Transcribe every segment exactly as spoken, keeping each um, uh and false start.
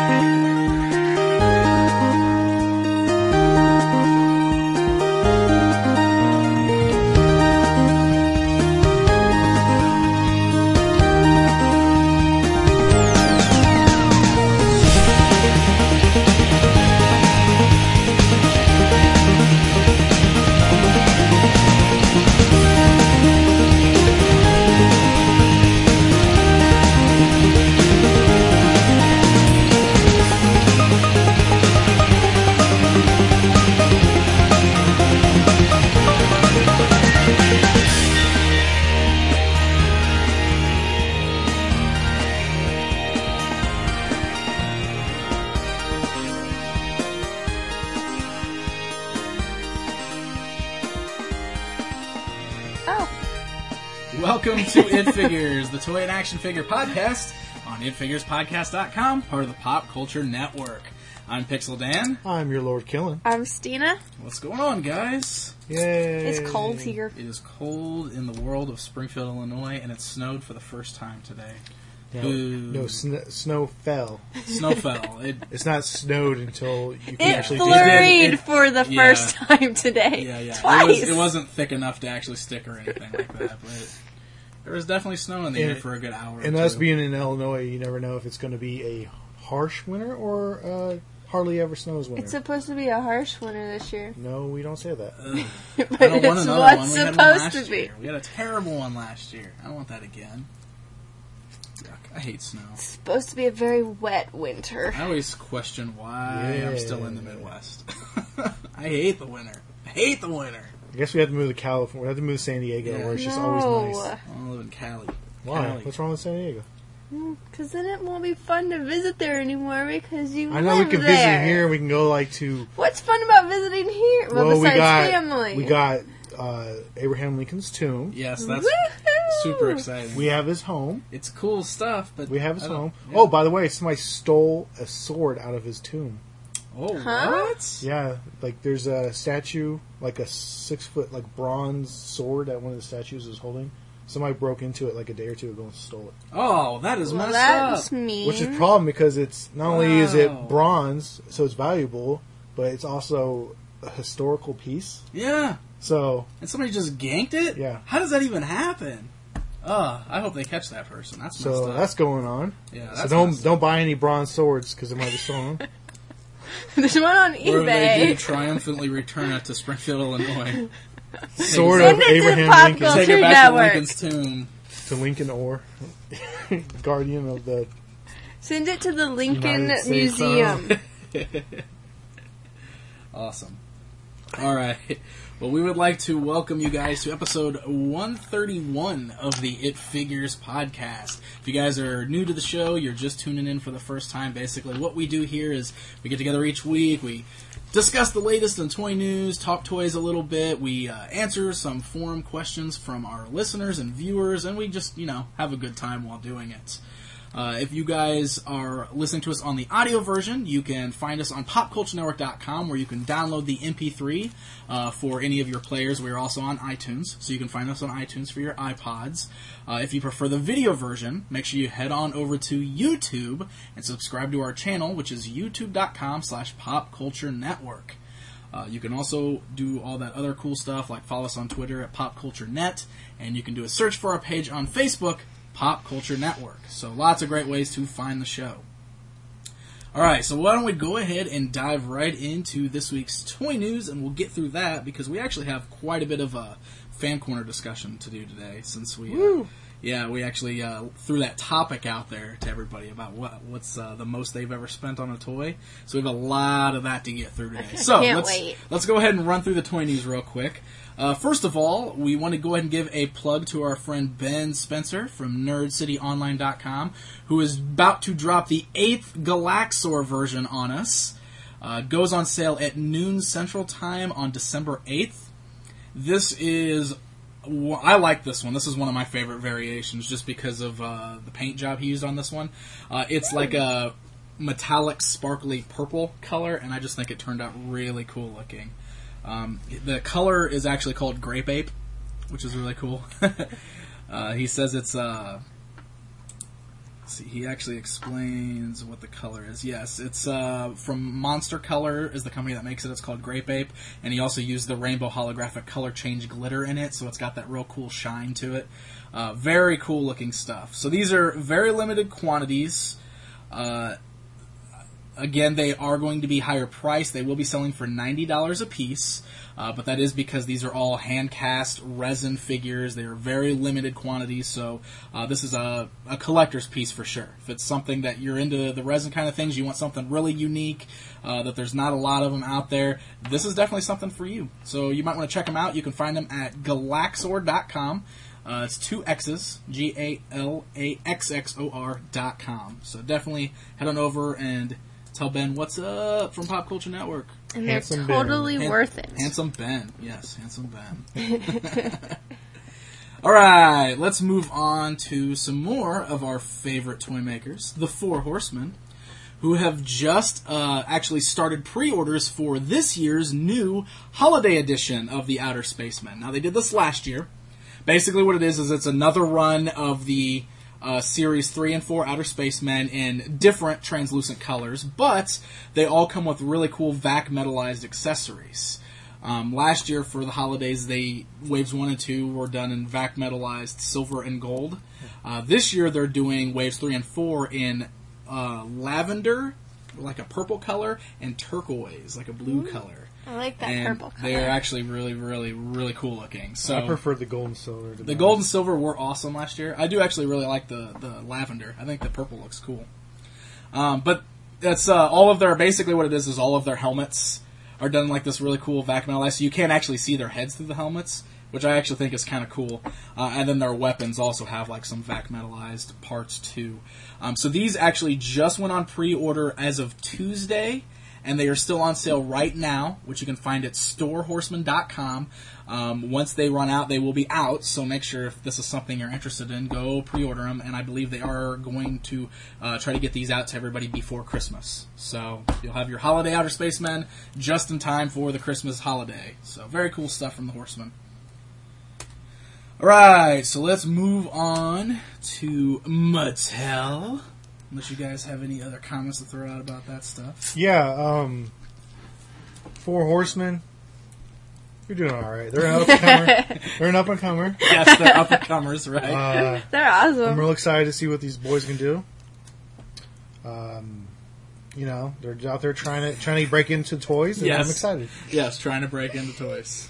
Welcome to It Figures, the toy and action figure podcast on it figures podcast dot com, part of the Pop Culture Network. I'm Pixel Dan. I'm your Lord Killen. I'm Stina. What's going on, guys? Yay! It's cold here. It is cold in the world of Springfield, Illinois, and it snowed for the first time today. No, Boo. no sn- snow fell. Snow fell. It, It's not snowed until you can It actually flurried It- it- for the yeah. first time today. yeah, yeah. Twice. It, was, it wasn't thick enough to actually stick or anything like that, but it, there was definitely snow in the And- air for a good hour. And or us two. being in Illinois, you never know if it's going to be a harsh winter or uh, hardly ever snows winter. It's supposed to be a harsh winter this year. No, we don't say that. Ugh. But I don't want it's another what's one. We had one supposed last to be. year. We had a terrible one last year. I don't want that again. Yuck. I hate snow. It's supposed to be a very wet winter. I always question why I'm still in the Yeah. Midwest. I hate the winter. I hate the winter. I guess we have to move to California. We have to move to San Diego, Yeah. where it's just No. always nice. I want to live in Cali. Why? Cali. What's wrong with San Diego? Because then it won't be fun to visit there anymore because you I know live we can there. visit here. We can go like to. What's fun about visiting here? Well, Well, besides we got family. we got uh, Abraham Lincoln's tomb. Yes, that's Woohoo! super exciting. We have his home. It's cool stuff, but We have his I don't- home. yeah. Oh, by the way, somebody stole a sword out of his tomb. Oh, Huh? what? Yeah, like there's a statue, like a six foot, like bronze sword that one of the statues is holding. Somebody broke into it like a day or two ago and stole it. Oh, that is Well, messed that's up. mean. Which is a problem because it's not only is Wow. it bronze, so it's valuable, but it's also a historical piece. Yeah, So and somebody just ganked it? Yeah. How does that even happen? Uh, I hope they catch that person. That's messed so up. that's going on. yeah, So that's don't messed don't buy any bronze swords because it might be stolen. There's one on Or they do eBay. triumphantly return it to Springfield, Illinois. Sword Send of it to Abraham Pop Lincoln Culture Take it back Network. to Lincoln's tomb. to Lincoln Orr, guardian of the. Send it to the Lincoln United States Museum. Awesome. All right. Well, we would like to welcome you guys to episode one thirty-one of the It Figures podcast. If you guys are new to the show, you're just tuning in for the first time, basically what we do here is we get together each week, we discuss the latest in toy news, talk toys a little bit, we uh, answer some forum questions from our listeners and viewers, and we just, you know, have a good time while doing it. Uh, if you guys are listening to us on the audio version, you can find us on pop culture network dot com where you can download the M P three uh, for any of your players. We're also on iTunes, so you can find us on iTunes for your iPods. Uh, if you prefer the video version, make sure you head on over to YouTube and subscribe to our channel, which is youtube dot com slash pop culture network. Uh, you can also do all that other cool stuff, like follow us on Twitter at Pop Culture Net, and you can do a search for our page on Facebook, Pop Culture Network. So lots of great ways to find the show. Alright, so why don't we go ahead and dive right into this week's toy news, and we'll get through that because we actually have quite a bit of a fan corner discussion to do today, since we uh, yeah, we actually uh, threw that topic out there to everybody about what what's uh, the most they've ever spent on a toy. So we have a lot of that to get through today. So Can't let's wait. let's go ahead and run through the toy news real quick. Uh, first of all, we want to go ahead and give a plug to our friend Ben Spencer from nerd city online dot com, who is about to drop the eighth Galaxor version on us. Uh, goes on sale at noon Central Time on December eighth. This is... I like this one. This is one of my favorite variations just because of uh, the paint job he used on this one. Uh, it's like a metallic, sparkly purple color, and I just think it turned out really cool looking. Um, the color is actually called Grape Ape, which is really cool. uh, he says it's uh, See, he actually explains what the color is. Yes, it's uh, from Monster Color is the company that makes it. It's called Grape Ape, and he also used the rainbow holographic color change glitter in it, so it's got that real cool shine to it. Uh, very cool looking stuff. So these are very limited quantities. Uh, again, they are going to be higher priced. They will be selling for ninety dollars a piece. Uh, but that is because these are all hand-cast resin figures. They are very limited quantities, so uh, this is a, a collector's piece for sure. If it's something that you're into the resin kind of things, you want something really unique, uh, that there's not a lot of them out there, this is definitely something for you. So you might want to check them out. You can find them at galaxor dot com. Uh, it's two X's, G A L A X X O R dot com. So definitely head on over and tell Ben what's up from Pop Culture Network. And they're Handsome totally Ben. worth it. Handsome Ben. Yes, Handsome Ben. All right, let's move on to some more of our favorite toy makers, the Four Horsemen, who have just uh, actually started pre-orders for this year's new holiday edition of the Outer Spacemen. Now, they did this last year. Basically what it is is it's another run of the Uh, series three and four Outer Spacemen in different translucent colors, but they all come with really cool vac metallized accessories. Um, last year for the holidays, they Waves one and two were done in vac metallized silver and gold. Uh, this year they're doing Waves three and four in uh, lavender, like a purple color, and turquoise, like a blue Ooh. color. I like that And purple color. they're actually really, really, really cool looking. So I prefer the gold and silver. To the be gold and honest. silver were awesome last year. I do actually really like the, the lavender. I think the purple looks cool. Um, but that's uh, all of their, basically what it is is all of their helmets are done like this really cool vac metallized, so you can't actually see their heads through the helmets, which I actually think is kind of cool. Uh, and then their weapons also have like some vac metallized parts too. Um, so these actually just went on pre-order as of Tuesday, and they are still on sale right now, which you can find at store horseman dot com. Um, once they run out, they will be out, so make sure if this is something you're interested in, go pre-order them, and I believe they are going to uh, try to get these out to everybody before Christmas. So you'll have your holiday Outer Spacemen just in time for the Christmas holiday. So very cool stuff from the Horsemen. Alright, so let's move on to Mattel. Unless you guys have any other comments to throw out about that stuff. Yeah, um, Four Horsemen. You're doing all right. They're an up-and-comer. They're an up-and-comer. Yes, they're up-and-comers, right? Uh, They're awesome. I'm real excited to see what these boys can do. Um, you know, they're out there trying to trying to break into toys, and Yes. I'm excited. Yes, trying to break into toys.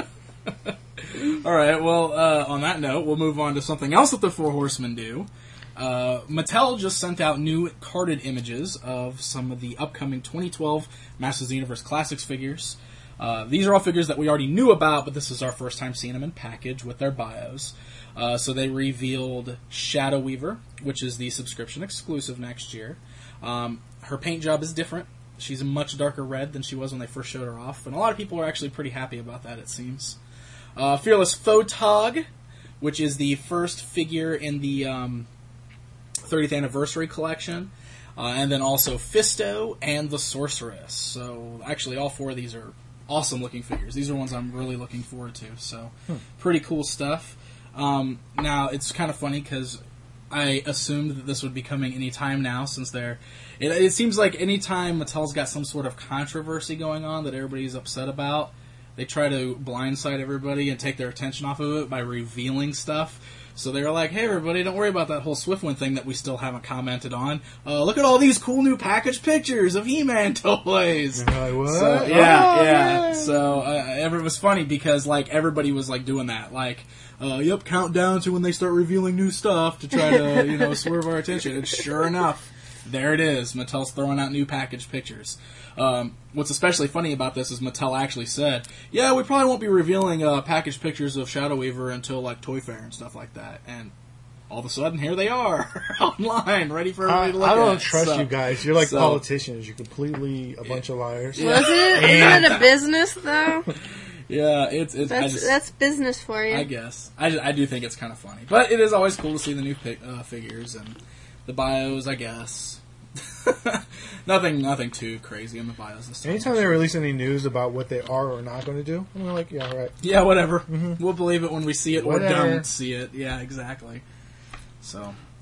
Alright, well, uh, on that note, we'll move on to something else that the Four Horsemen do. Uh, Mattel just sent out new carded images of some of the upcoming twenty twelve Masters of the Universe Classics figures. Uh, these are all figures that we already knew about, but this is our first time seeing them in package with their bios. Uh, so they revealed Shadow Weaver, which is the subscription exclusive next year. Um, her paint job is different. She's a much darker red than she was when they first showed her off, and a lot of people are actually pretty happy about that, it seems. Uh, Fearless Photog, which is the first figure in the um, thirtieth anniversary collection, uh, and then also Fisto and the Sorceress. So actually all four of these are awesome looking figures. These are ones I'm really looking forward to, so hmm. pretty cool stuff. Um, now it's kind of funny because I assumed that this would be coming any time now, since they're it, it seems like any time Mattel's got some sort of controversy going on that everybody's upset about, they try to blindside everybody and take their attention off of it by revealing stuff. So they were like, hey, everybody, don't worry about that whole Swiftwind thing that we still haven't commented on. Uh, look at all these cool new package pictures of He-Man toys. And you're like, what? So, yeah, Oh, yeah. man. So uh, it was funny because, like, everybody was, like, doing that. Like, uh, yep, countdown to when they start revealing new stuff to try to, you know, swerve our attention. And sure enough, there it is. Mattel's throwing out new package pictures. Um, what's especially funny about this is Mattel actually said, yeah, we probably won't be revealing uh, packaged pictures of Shadow Weaver until like Toy Fair and stuff like that. And all of a sudden, here they are online, ready for everybody I, to look I at. don't trust So- you guys. You're like so- politicians. You're completely a bunch of liars. Yeah. Was it? Isn't it a business though? Yeah, it's it's. I That's just, that's business for you. I guess I, just- I do think it's kind of funny, but it is always cool to see the new pic, uh, figures and the bios. I guess nothing nothing too crazy in the bios this time. Anytime they release any news about what they are or not going to do, I'm like, yeah, all right. Yeah, whatever. We'll believe it when we see it or Whatever. don't see it. Yeah, exactly. So,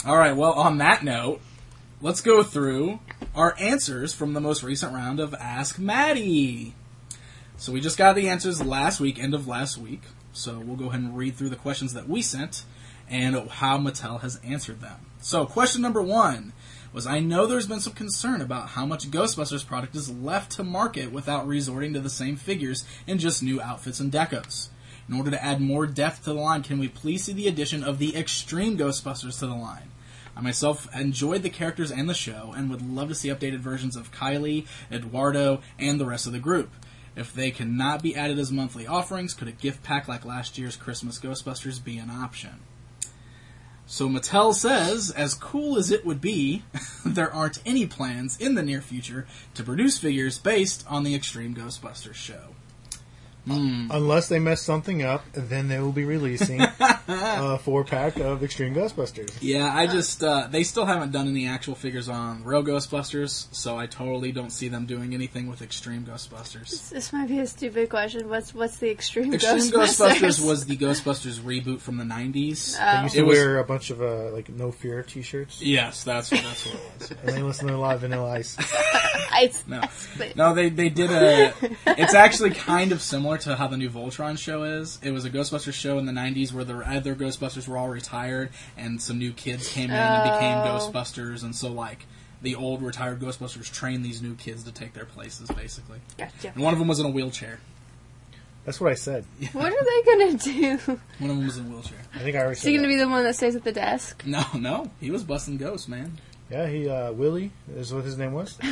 All right, well, on that note, let's go through our answers from the most recent round of Ask Maddie. So we just got the answers last week, end of last week. So we'll go ahead and read through the questions that we sent and how Mattel has answered them. So question number one was, I know there's been some concern about how much Ghostbusters product is left to market without resorting to the same figures and just new outfits and decos. In order to add more depth to the line, can we please see the addition of the Extreme Ghostbusters to the line? I myself enjoyed the characters and the show and would love to see updated versions of Kylie, Eduardo, and the rest of the group. If they cannot be added as monthly offerings, could a gift pack like last year's Christmas Ghostbusters be an option? So Mattel says, as cool as it would be, there aren't any plans in the near future to produce figures based on the Extreme Ghostbusters show. Mm. Unless they mess something up, then they will be releasing a four-pack of Extreme Ghostbusters. Yeah, I just, uh, they still haven't done any actual figures on real Ghostbusters, so I totally don't see them doing anything with Extreme Ghostbusters. This, this might be a stupid question. What's what's the Extreme, Extreme Ghostbusters? Ghostbusters was the Ghostbusters reboot from the nineties. Oh. They used to It was- wear a bunch of, uh, like, No Fear t-shirts. Yes, that's what, that's what it was. And they listen to a lot of Vanilla Ice. I, No, but- no, they they did a. It's actually kind of similar to how the new Voltron show is. It was a Ghostbusters show in the nineties where the other Ghostbusters were all retired, and some new kids came in and became Oh. Ghostbusters, and so like the old retired Ghostbusters trained these new kids to take their places, basically. Gotcha. And one of them was in a wheelchair. That's what I said. What are they gonna do? One of them was in a wheelchair. I think I already Is said he gonna that. be the one that stays at the desk? No, no, he was busting ghosts, man. Yeah, he, uh, Willie is what his name was.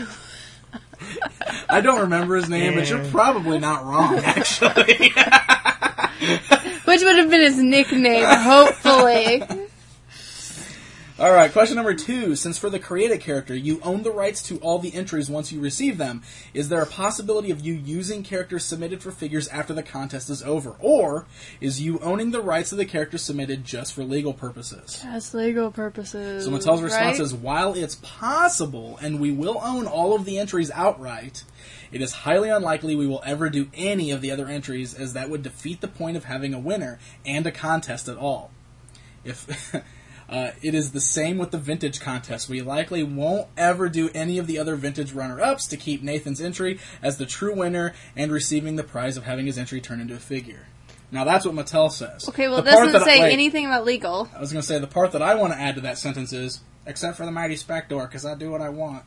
I don't remember his name, but you're Yeah. probably not wrong, actually. Which would have been his nickname, hopefully. All right, question number two. Since for the created character, you own the rights to all the entries once you receive them, is there a possibility of you using characters submitted for figures after the contest is over? Or is you owning the rights to the characters submitted just for legal purposes? Just legal purposes. So Mattel's response right? is, while it's possible, and we will own all of the entries outright, it is highly unlikely we will ever do any of the other entries, as that would defeat the point of having a winner and a contest at all. If... Uh, it is the same with the vintage contest. We likely won't ever do any of the other vintage runner-ups to keep Nathan's entry as the true winner and receiving the prize of having his entry turn into a figure. Now that's what Mattel says. Okay, well, it The part doesn't that- say wait, anything about legal. I was going to say the part that I want to add to that sentence is, except for the Mighty Spector, because I do what I want.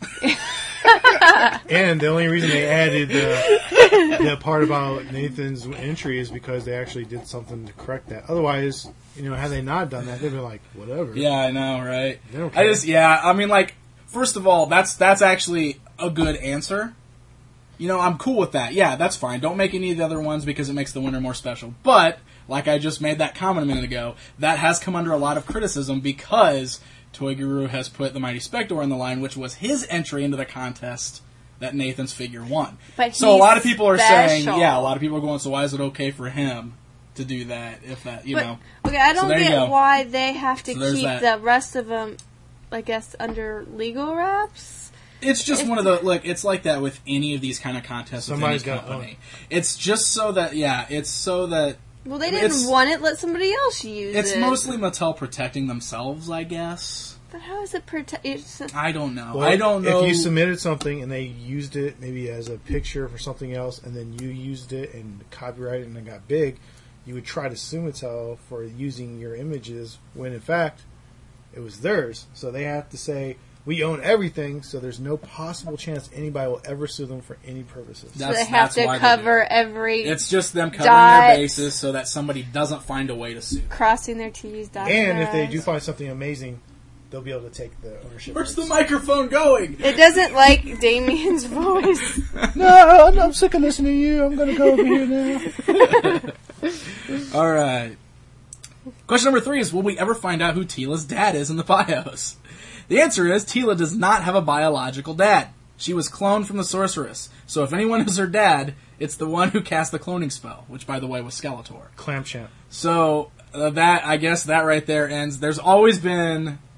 And the only reason they added the, the part about Nathan's entry is because they actually did something to correct that. Otherwise, you know, had they not done that, they'd be like, whatever. Yeah, I know, right? They don't I care. just, yeah, I mean, like, first of all, that's that's actually a good answer. You know, I'm cool with that. Yeah, that's fine. Don't make any of the other ones because it makes the winner more special. But, like I just made that comment a minute ago, that has come under a lot of criticism because Toy Guru has put the Mighty Spector in the line, which was his entry into the contest that Nathan's figure won. But so a he's lot of people are saying, special. yeah, a lot of people are going, so why is it okay for him to do that if that, you But, know? okay, I So don't there you get go. why they have to So there's keep that. the rest of them, I guess, under legal wraps. It's just one of the, look, it's like that with any of these kind of contests with any Somebody's gotta company. It's just so that, yeah, it's so that, Well, they It's- didn't want it. Let somebody else use it's it. mostly Mattel protecting themselves, I guess. But how is it protect? I don't know. Well, I don't know. If you submitted something and they used it maybe as a picture for something else, and then you used it and copyrighted and it got big, you would try to sue Mattel for using your images when in fact it was theirs. So they have to say, we own everything, so there's no possible chance anybody will ever sue them for any purposes. So That's- they have that's to why they cover do it. every It's just them covering dot. their bases so that somebody doesn't find a way to sue. crossing their T's, dotting And their if they I's. do find something amazing, they'll be able to take the ownership. Where's the rights. microphone going? It doesn't like Damien's voice. No, I'm, I'm sick of listening to you. I'm going to go over here now. All right. Question number three is, will we ever find out who Tila's dad is in the bios? The answer is, Tila does not have a biological dad. She was cloned from the Sorceress. So if anyone is her dad, it's the one who cast the cloning spell, which, by the way, was Skeletor. Clamp champ. So uh, that, I guess that right there ends. There's always been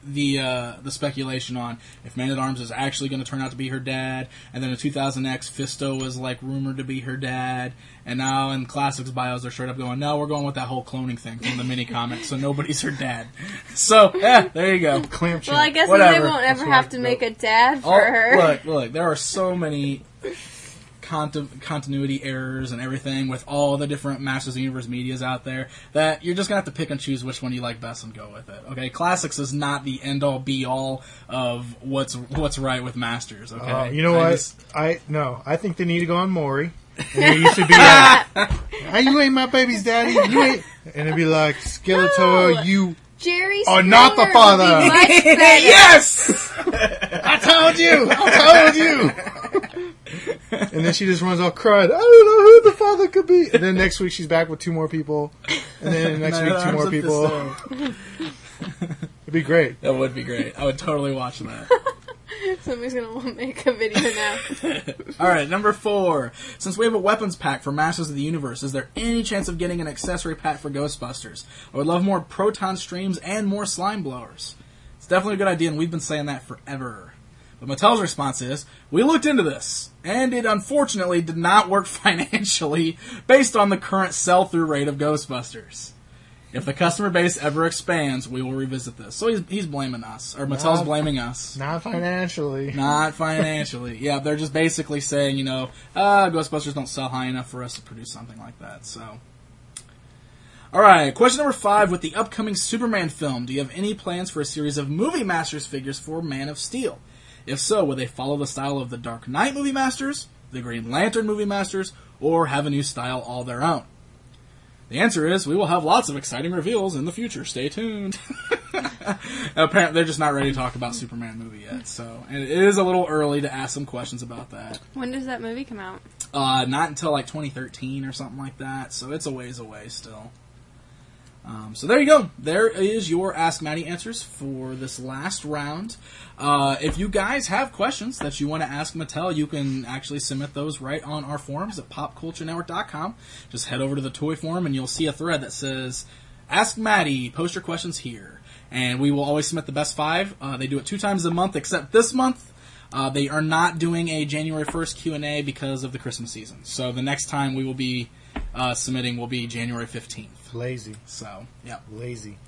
the uh, the speculation on if Man-at-Arms is actually going to turn out to be her dad, and then in two thousand X, Fisto was like rumored to be her dad, and now in Classics bios they're straight up going, no, we're going with that whole cloning thing from the mini comic, so nobody's her dad. So yeah, there you go. Clamp Well, I guess Whatever. they won't ever That's have right. to make a dad for All, her. Look, look, there are so many conti- continuity errors and everything with all the different Masters of the Universe medias out there that you're just going to have to pick and choose which one you like best and go with it. Okay, Classics is not the end-all, be-all of what's what's right with Masters, okay? Uh, you know I what? just- I no. I think they need to go on Maury. And there used to be like, "Hey, you ain't my baby's daddy. You ain't," and it'd be like, "Skeletor, No. you Jerry are Springer not the father." would be much better. Yes! I told you. I told you. And then she just runs off crying. I don't know who the father could be. And then next week she's back with two more people. And then next week two more people. It'd be great. That would be great. I would totally watch that. Somebody's gonna want to make a video now. Alright, number four. Since we have a weapons pack for Masters of the Universe, is there any chance of getting an accessory pack for Ghostbusters? I would love more proton streams and more slime blowers. It's definitely a good idea, and we've been saying that forever. But Mattel's response is, we looked into this, and it unfortunately did not work financially based on the current sell-through rate of Ghostbusters. If the customer base ever expands, we will revisit this. So he's, he's blaming us, or Mattel's Not- blaming us. Not financially. Not financially. Yeah, they're just basically saying, you know, uh, Ghostbusters don't sell high enough for us to produce something like that, so. Alright, question number five. With the upcoming Superman film, do you have any plans for a series of Movie Masters figures for Man of Steel? If so, will they follow the style of the Dark Knight Movie Masters, the Green Lantern Movie Masters, or have a new style all their own? The answer is, we will have lots of exciting reveals in the future. Stay tuned. Apparently, they're just not ready to talk about Superman movie yet, so and it is a little early to ask some questions about that. When does that movie come out? Uh, not until like twenty thirteen or something like that, so it's a ways away still. Um, so there you go. There is your Ask Maddie answers for this last round. Uh, if you guys have questions that you want to ask Mattel, you can actually submit those right on our forums at pop culture network dot com. Just head over to the toy forum and you'll see a thread that says, Ask Maddie, post your questions here. And we will always submit the best five. Uh, they do it two times a month, except this month. Uh, they are not doing a January first Q and A because of the Christmas season. So the next time we will be uh, submitting will be January fifteenth. Lazy. So, yeah. Lazy.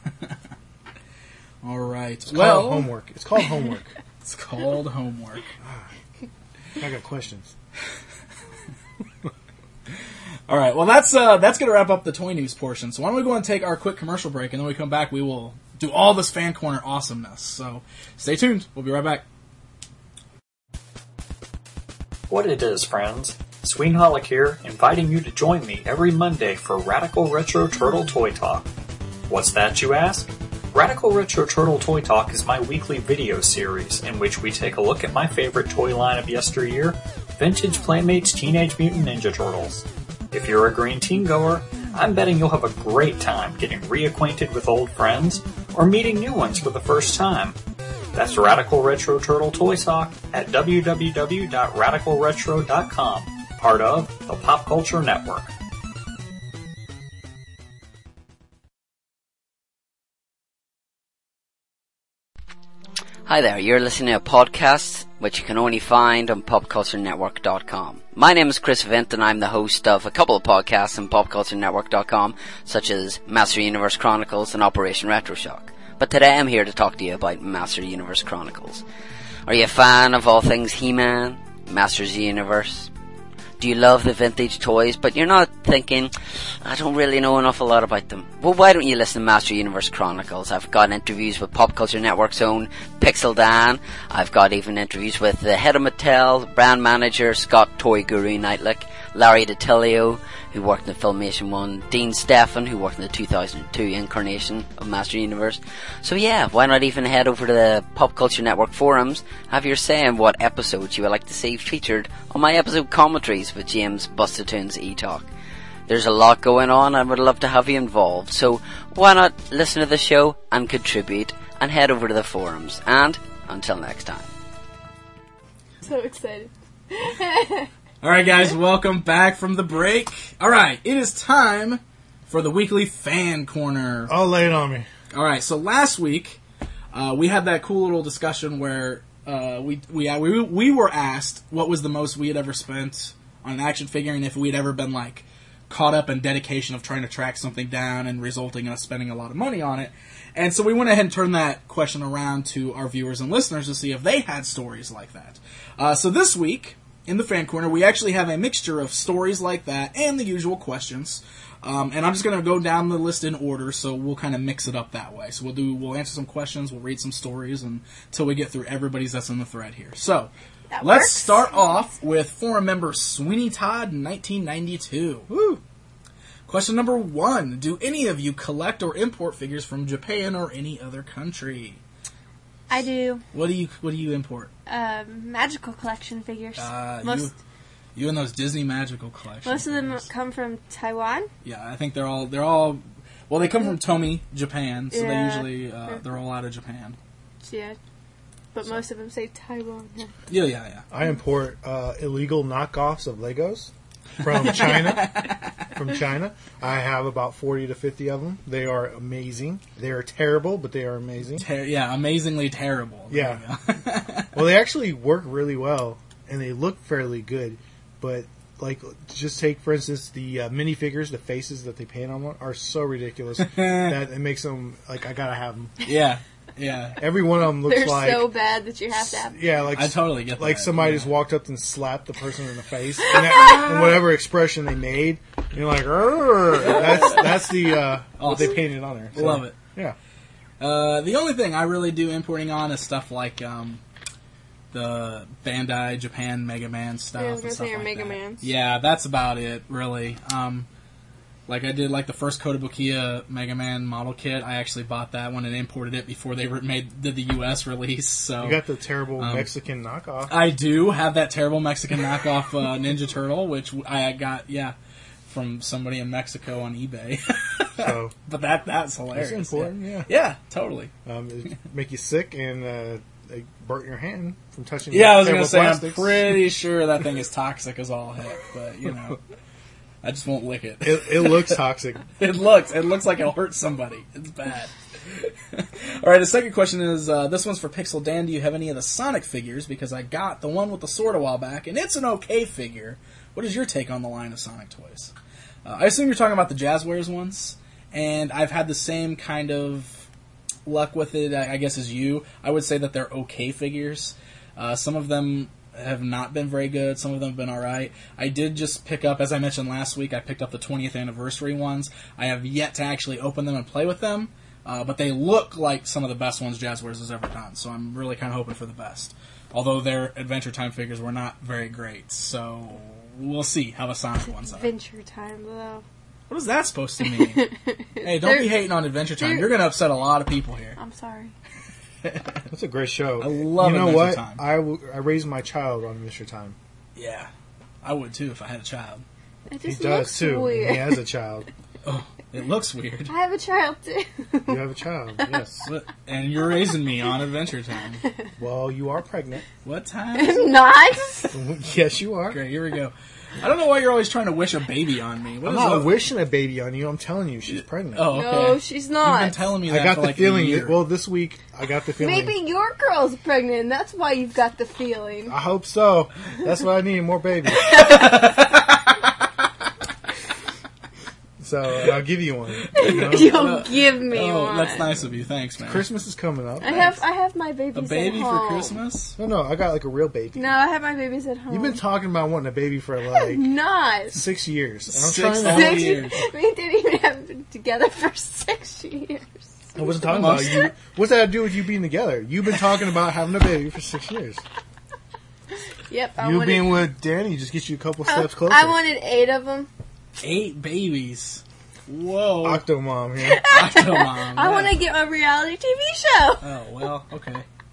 All right. It's well, called homework. It's called homework. It's called homework. I got questions. All right. Well, that's uh, that's going to wrap up the toy news portion. So why don't we go and take our quick commercial break, and then when we come back, we will do all this fan corner awesomeness. So stay tuned. We'll be right back. What it is, friends. Sweenholic here, inviting you to join me every Monday for Radical Retro Turtle Toy Talk. What's that, you ask? Radical Retro Turtle Toy Talk is my weekly video series in which we take a look at my favorite toy line of yesteryear, Vintage Playmates Teenage Mutant Ninja Turtles. If you're a green teen goer, I'm betting you'll have a great time getting reacquainted with old friends or meeting new ones for the first time. That's Radical Retro Turtle Toy Talk at w w w dot radical retro dot com, part of the Pop Culture Network. Hi there, you're listening to a podcast which you can only find on pop culture network dot com. My name is Chris Vint and I'm the host of a couple of podcasts on pop culture network dot com, such as Master Universe Chronicles and Operation Retroshock. But today I'm here to talk to you about Master Universe Chronicles. Are you a fan of all things He-Man, Masters of the Universe? Do you love the vintage toys, but you're not thinking, I don't really know an awful lot about them? Well, why don't you listen to Master Universe Chronicles? I've got interviews with Pop Culture Network's own Pixel Dan. I've got even interviews with the head of Mattel, brand manager Scott Toy Guru Knightlick, Larry DiTilio, who worked in the Filmation one, Dean Stefan, who worked in the two thousand two incarnation of Master Universe. So yeah, why not even head over to the Pop Culture Network forums, have your say in what episodes you would like to see featured on my episode commentaries with James Bustatoons E-Talk. There's a lot going on and I would love to have you involved, so why not listen to the show and contribute and head over to the forums. And until next time. So excited. All right, guys, welcome back from the break. All right, it is time for the weekly fan corner. Oh, lay it on me. All right, so last week uh, we had that cool little discussion where uh, we we we we were asked what was the most we had ever spent on an action figure, and if we'd ever been like caught up in dedication of trying to track something down and resulting in us spending a lot of money on it. And so we went ahead and turned that question around to our viewers and listeners to see if they had stories like that. Uh, so this week, in the Fan Corner, we actually have a mixture of stories like that and the usual questions. Um, and I'm just going to go down the list in order, so we'll kind of mix it up that way. So we'll do, we'll answer some questions, we'll read some stories, and until we get through everybody's that's in the thread here. So, That let's works. start off with forum member Sweeney Todd, nineteen ninety-two. Woo! Question number one. Do any of you collect or import figures from Japan or any other country? I do. What do you What do you import? Um, magical collection figures. Uh, most you, you and those Disney magical collections. most of them figures. come from Taiwan. Yeah, I think they're all they're all. Well, they come from Tomy, Japan, so Yeah. they usually uh, they're all out of Japan. Yeah, but most of them say Taiwan. Yeah, yeah, yeah. I import uh, illegal knockoffs of Legos from China. From China, I have about forty to fifty of them. They are amazing. They are terrible, but they are amazing. Ter- yeah, amazingly terrible. There Yeah. you go. Well, they actually work really well, and they look fairly good. But like, just take for instance the uh, minifigures. The faces that they paint on them are so ridiculous that it makes them like I gotta have them. yeah, yeah. Every one of them looks They're like so bad that you have to have. yeah, like I totally get that. like somebody yeah. just walked up and slapped the person in the face, and, that, and whatever expression they made, you're like, "Arr!" that's that's the uh, what they Awesome. painted on there. So, Love it. Yeah, Uh, the only thing I really do importing on is stuff like um, the Bandai Japan Mega Man stuff. Yeah, I was and gonna stuff say your like Mega that. Mans. Yeah, that's about it, really. Um, like I did, like the first Kotobukiya Mega Man model kit. I actually bought that one and imported it before they re- made did the U S release. So you got the terrible Um, Mexican knockoff. I do have that terrible Mexican knockoff uh, Ninja Turtle, which I got, yeah, from somebody in Mexico on eBay. So But that that's hilarious. it's important. Yeah, Yeah, totally. Um, it make you sick and uh, they burnt your hand from touching. Yeah, I was terrible going to say, plastics. I'm pretty sure that thing is toxic as all heck, but, you know, I just won't lick it. It, it looks toxic. It looks, it looks like it'll hurt somebody. It's bad. All right, the second question is, uh, this one's for Pixel Dan. Do you have any of the Sonic figures? Because I got the one with the sword a while back, and it's an okay figure. What is your take on the line of Sonic toys? Uh, I assume you're talking about the Jazzwares ones, and I've had the same kind of luck with it, I I guess, as you. I would say that they're okay figures. Uh, some of them have not been very good. Some of them have been alright. I did just pick up, as I mentioned last week, I picked up the twentieth anniversary ones. I have yet to actually open them and play with them, uh, but they look like some of the best ones Jazzwares has ever done, so I'm really kind of hoping for the best. Although their Adventure Time figures were not very great, so we'll see how the Sonic ones are. Adventure Time, though. What is that supposed to mean? Hey, don't They're- be hating on Adventure Time. they're- You're going to upset a lot of people here. I'm sorry. That's a great show. I love You know Adventure what? Time. I, w- I raised my child on Adventure Time. Yeah, I would too if I had a child. It He just does looks too. weird. He has a child. Oh, it looks weird. I have a child too. You have a child. Yes. But- and you're raising me on Adventure Time. Well, you are pregnant. What time? is it? Not. Yes, you are. Great, here we go. I don't know why you're always trying to wish a baby on me. What I'm is not up? wishing a baby on you. I'm telling you, she's pregnant. Oh, okay. No, she's not. You've been telling me that I got for the like feeling. a year. That, well, this week I got the feeling. Maybe your girl's pregnant, and that's why you've got the feeling. I hope so. That's what I need. More babies. So I'll give you one. You know? You'll give me oh, one. that's nice of you. Thanks, man. Christmas is coming up. I have I have my babies a baby at for home. Christmas? No, no, I got like a real baby. No, I have my babies at home. You've been talking about wanting a baby for like not. six years. And I'm Six trying to. whole Six years. We didn't even have been together for six years. I wasn't talking about you. What's that to do with you being together? You've been talking about having a baby for six years. Yep, I You wanted. being with Danny just gets you a couple I- steps closer. I wanted eight of them. Eight babies. Whoa. Octomom here. Octomom. I yeah. want to get my reality T V show. Oh, well, okay.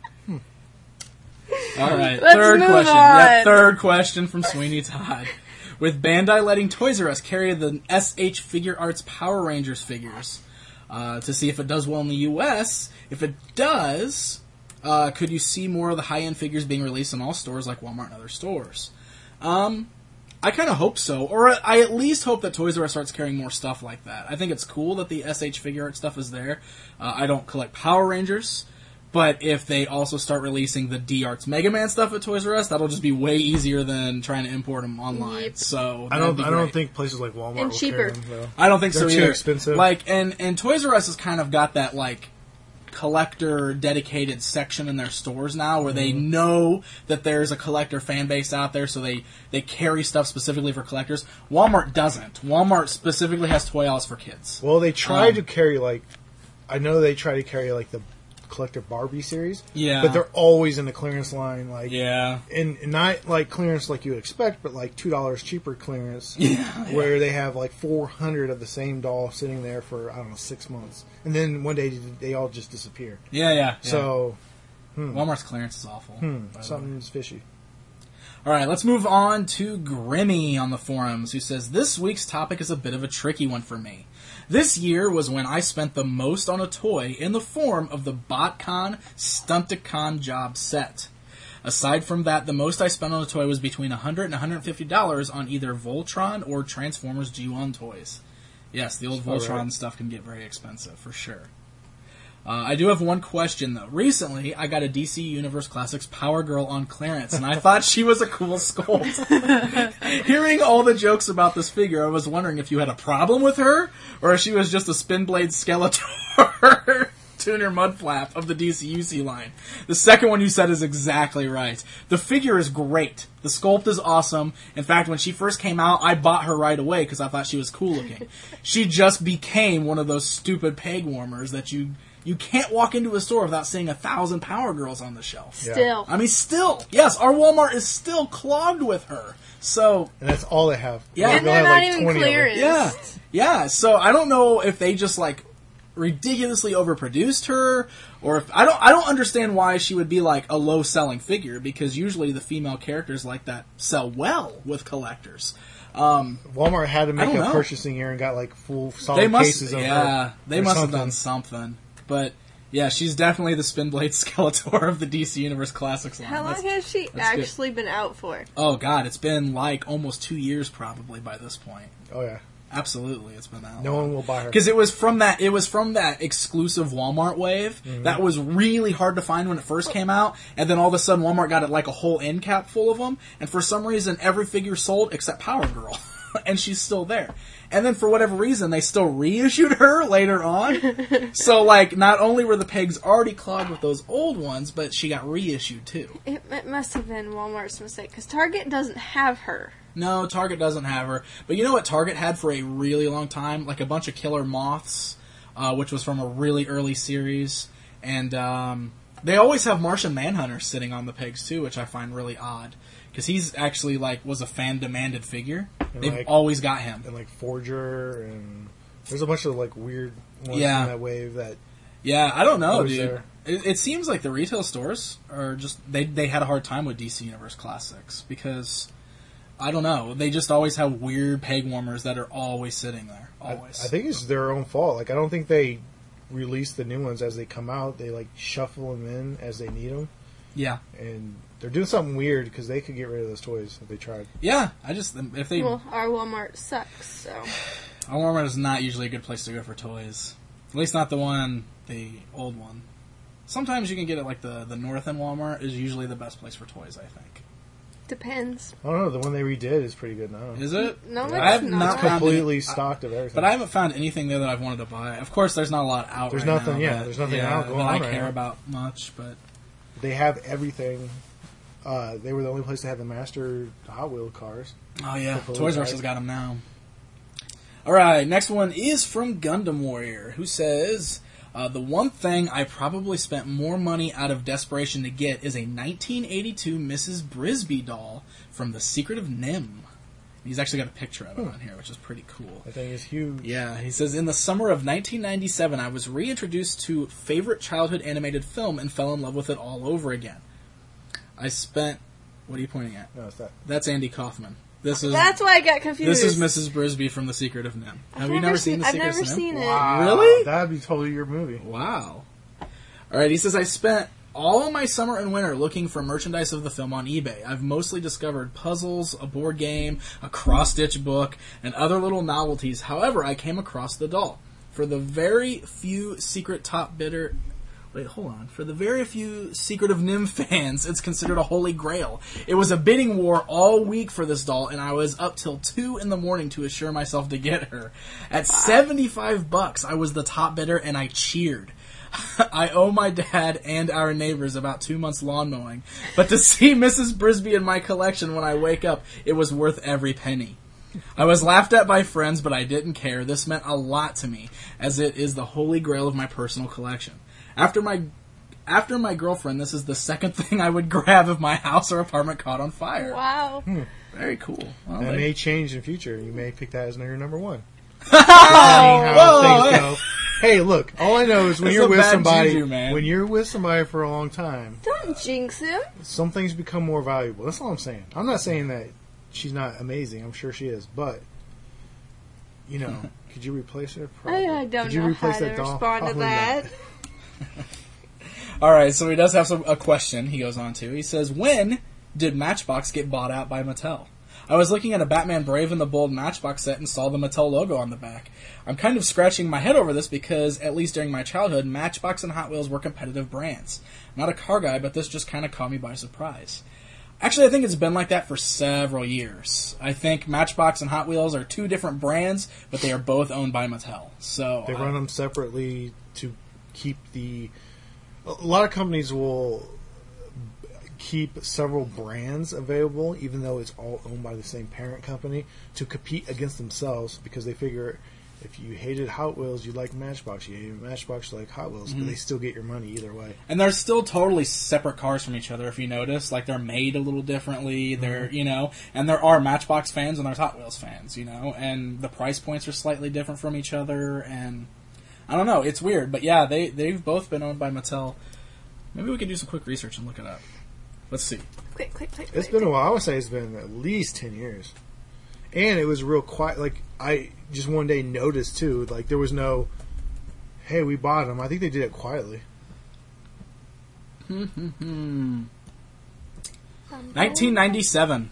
All right, Let's third move question. on. Yep, third question from Sweeney Todd. With Bandai letting Toys R Us carry the S H Figure Arts Power Rangers figures uh, to see if it does well in the U S, if it does, uh, could you see more of the high-end figures being released in all stores like Walmart and other stores? Um, I kind of hope so, or I at least hope that Toys R Us starts carrying more stuff like that. I think it's cool that the S H Figure Art stuff is there. Uh, I don't collect Power Rangers, But if they also start releasing the D-Arts Mega Man stuff at Toys R Us, that'll just be way easier than trying to import them online. Yep. So I that'd don't. be I don't great. think places like Walmart And will cheaper. carry them, though. I don't think They're so too either. expensive. Like, and and Toys R Us has kind of got that like collector dedicated section in their stores now, where they know that there's a collector fan base out there, so they they carry stuff specifically for collectors. Walmart doesn't. Walmart specifically has toy aisles for kids. Well, they try Um, to carry like. I know they try to carry like the collector Barbie series. Yeah. But they're always in the clearance line, like. Yeah. And and not like clearance like you would expect, but like two dollars cheaper clearance. Yeah. Where they have like four hundred of the same doll sitting there for I don't know six months, and then one day they all just disappear. Yeah, yeah. yeah. So Walmart's clearance is awful. hmm, by the way. something's fishy. All right, let's move on to Grimmy on the forums, who says, this week's topic is a bit of a tricky one for me. This year was when I spent the most on a toy in the form of the BotCon Stunticon job set. Aside from that, the most I spent on a toy was between one hundred dollars and one hundred fifty dollars on either Voltron or Transformers G one toys. Yes, the old That's Voltron all right. stuff can get very expensive, for sure. Uh, I do have one question, though. Recently, I got a D C Universe Classics Power Girl on clearance, and I thought she was a cool sculpt. Hearing all the jokes about this figure, I was wondering if you had a problem with her, or if she was just a spin blade Skeletor tuner mudflap of the D C U C line. The second one you said is exactly right. The figure is great. The sculpt is awesome. In fact, when she first came out, I bought her right away because I thought she was cool looking. She just became one of those stupid peg warmers that you... You can't walk into a store without seeing a thousand Power Girls on the shelf. Still. I mean, still. Yes, our Walmart is still clogged with her. So, And that's all they have. Yeah. They'll And they're have, not like, even twenty of them. clearance. yeah. Yeah, so I don't know if they just, like, ridiculously overproduced her, or if... I don't I don't understand why she would be, like, a low-selling figure, because usually the female characters like that sell well with collectors. Um, Walmart had to make don't a know. purchasing here and got like full solid they must... cases of Yeah, her. they or must something. have done something. But... Yeah, she's definitely the Spin Blade Skeletor of the D C Universe Classics line. How long That's- has she that's good. actually been out for? Oh god, it's been like almost two years probably by this point. Oh yeah, Absolutely, it's been that no long. one will buy her. Because it was from that it was from that exclusive Walmart wave Mm-hmm. that was really hard to find when it first came out, and then all of a sudden Walmart got it like a whole end cap full of them, and for some reason every figure sold except Power Girl, and she's still there. And then for whatever reason they still reissued her later on. So like not only were the pegs already clogged with those old ones, but she got reissued too. It, it must have been Walmart's mistake, because Target doesn't have her. No, Target doesn't have her. But you know what Target had for a really long time? Like a bunch of Killer Moths, uh, which was from a really early series. And um, they always have Martian Manhunter sitting on the pegs, too, which I find really odd. Because he's actually, like, was a fan-demanded figure. And, They've like- always got him. and like Forger and there's a bunch of like weird ones Yeah. in that wave that Yeah, I don't know, Always dude. there. It, it seems like the retail stores are just... They, they had a hard time with D C Universe Classics. Because... I don't know. They just always have weird peg warmers that are always sitting there. Always. I think it's their own fault. Like I don't think they release the new ones as they come out. They like shuffle them in as they need them, Yeah. and they're doing something weird because they could get rid of those toys if they tried. Yeah. I just... If they... Well, our Walmart sucks, so... Our Walmart is not usually a good place to go for toys. At least not the one, the old one. Sometimes you can get it like the, the North End Walmart is usually the best place for toys, I think. Depends. I don't know. The one they redid is pretty good now. Is it? No, it's I have not. not It's found completely any- stocked of everything. But I haven't found anything there that I've wanted to buy. Of course, there's not a lot out There's right nothing- now yeah, that- there's nothing yeah, out going that I on right care now. about much, but... They have everything. Uh, they were the only place that had the master Hot Wheel cars. Oh yeah, Couple Toys R of Us guys. has got them now. Alright, next one is from Gundam Warrior, who says... Uh, the one thing I probably spent more money out of desperation to get is a nineteen eighty-two Missus Brisby doll from The Secret of Nim. He's actually got a picture of it on here, which is pretty cool. That thing is huge. Yeah, he says, in the summer of nineteen ninety-seven, I was reintroduced to favorite childhood animated film and fell in love with it all over again. I spent... What are you pointing at? No, it's that. That's Andy Kaufman. This is That's why I got confused. this is Missus Brisby from The Secret of Nim. Have I've you never seen The I've Secret never of Nim? seen it. Wow, Really? That'd be totally your movie. Wow. Alright, he says, I spent all of my summer and winter looking for merchandise of the film on eBay. I've mostly discovered puzzles, a board game, a cross-stitch book, and other little novelties. However, I came across the doll. For the very few secret top bidder... Wait, hold on. For the very few Secret of Nim fans, it's considered a holy grail. It was a bidding war all week for this doll, and I was up till two in the morning to assure myself to get her. At seventy-five bucks, I was the top bidder, and I cheered. I owe my dad and our neighbors about two months lawn mowing, but to see Missus Brisby in my collection when I wake up, it was worth every penny. I was laughed at by friends, but I didn't care. This meant a lot to me, as it is the holy grail of my personal collection. After my after my girlfriend, this is the second thing I would grab if my house or apartment caught on fire. Wow. Hmm. Very cool. Well, That they- may change in the future. You may pick that as your number one. Depending how Whoa. things go. Hey, look, all I know is when That's you're some with bad somebody, juju, man. when you're with somebody for a long time, Don't jinx him. some things become more valuable. That's all I'm saying. I'm not saying that she's not amazing. I'm sure she is, but you know, could you replace her? Probably. I, I don't Could you know replace how to that doll? respond to Probably that. not. All right, so he does have some, a question he goes on to. He says, when did Matchbox get bought out by Mattel? I was looking at a Batman Brave and the Bold Matchbox set and saw the Mattel logo on the back. I'm kind of scratching my head over this because, at least during my childhood, Matchbox and Hot Wheels were competitive brands. I'm not a car guy, but this just kind of caught me by surprise. Actually, I think it's been like that for several years. I think Matchbox and Hot Wheels are two different brands, but they are both owned by Mattel. So They I- run them separately to keep the. A lot of companies will keep several brands available, even though it's all owned by the same parent company, to compete against themselves because they figure if you hated Hot Wheels, you like Matchbox. You hated Matchbox, you like Hot Wheels, Mm-hmm. but they still get your money either way. And they're still totally separate cars from each other, if you notice. Like, they're made a little differently. They're, you know, and there are Matchbox fans and there's Hot Wheels fans, you know, and the price points are slightly different from each other, and I don't know, it's weird. But yeah, they, they've both been owned by Mattel. Maybe we could do some quick research and look it up. Let's see. Quick, quick, quick, It's quick. been a while. I would say it's been at least ten years. And it was real quiet. Like, I just one day noticed, too, like, there was no, hey, we bought them. I think they did it quietly. Hmm. nineteen ninety-seven.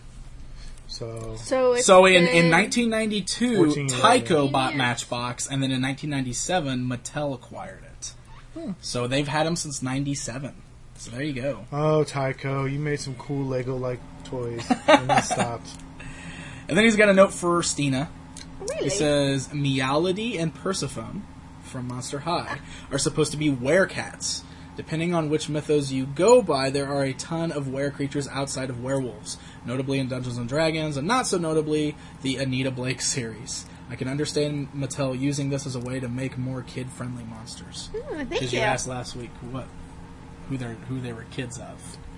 So, So, it's So in, in been- nineteen ninety-two, fourteen years. Tyco bought years. Matchbox, and then in nineteen ninety-seven, Mattel acquired it. Hmm. So they've had them since ninety-seven. So there you go. oh, Tyco, you made some cool Lego-like toys. And then stopped. And then he's got a note for Stina. Really? It says, Meowlody and Persephone from Monster High are supposed to be werecats. Depending on which mythos you go by, there are a ton of were creatures outside of werewolves, notably in Dungeons and Dragons, and not so notably the Anita Blake series. I can understand Mattel using this as a way to make more kid-friendly monsters. Oh, thank Because you. you asked last week what who they who they were kids of.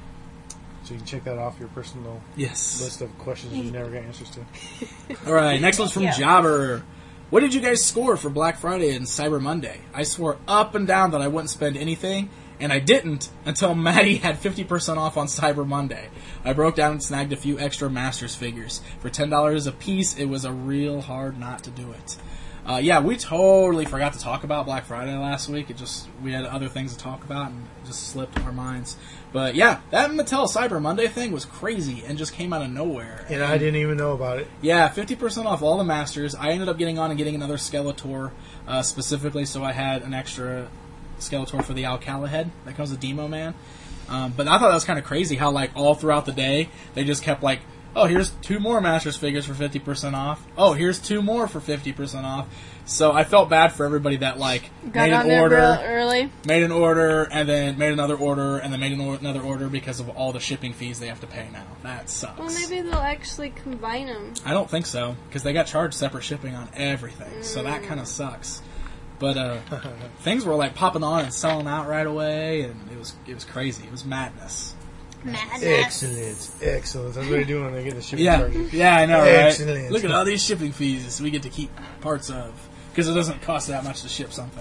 So you can check that off your personal Yes. list of questions you never get answers to. All right, next one's from Yeah. Jobber. What did you guys score for Black Friday and Cyber Monday? I swore up and down that I wouldn't spend anything, and I didn't until Maddie had fifty percent off on Cyber Monday. I broke down and snagged a few extra Masters figures. For ten dollars a piece, it was a real hard not to do it. Uh, yeah, we totally forgot to talk about Black Friday last week. It just, we had other things to talk about and it just slipped our minds. But yeah, that Mattel Cyber Monday thing was crazy and just came out of nowhere. And I didn't even know about it. Yeah, fifty percent off all the Masters. I ended up getting on and getting another Skeletor uh, specifically, so I had an extra Skeletor for the Alcala head that comes with Demo Man. Um, but I thought that was kind of crazy how, like, all throughout the day, they just kept, like, oh, here's two more Masters figures for fifty percent off. Oh, here's two more for fifty percent off. So I felt bad for everybody that, like, Got made on an there order, real early. made an order, and then made another order, and then made an or- another order because of all the shipping fees they have to pay now. That sucks. Well, maybe they'll actually combine them. I don't think so, because they got charged separate shipping on everything, so that kind of sucks. But uh, things were like popping on and selling out right away, and it was it was crazy. It was madness. Madness. Excellent. Excellent. That's what they do when they get the shipping Yeah, charges. yeah, I know, right? Excellent. Look at all these shipping fees we get to keep parts of, because it doesn't cost that much to ship something.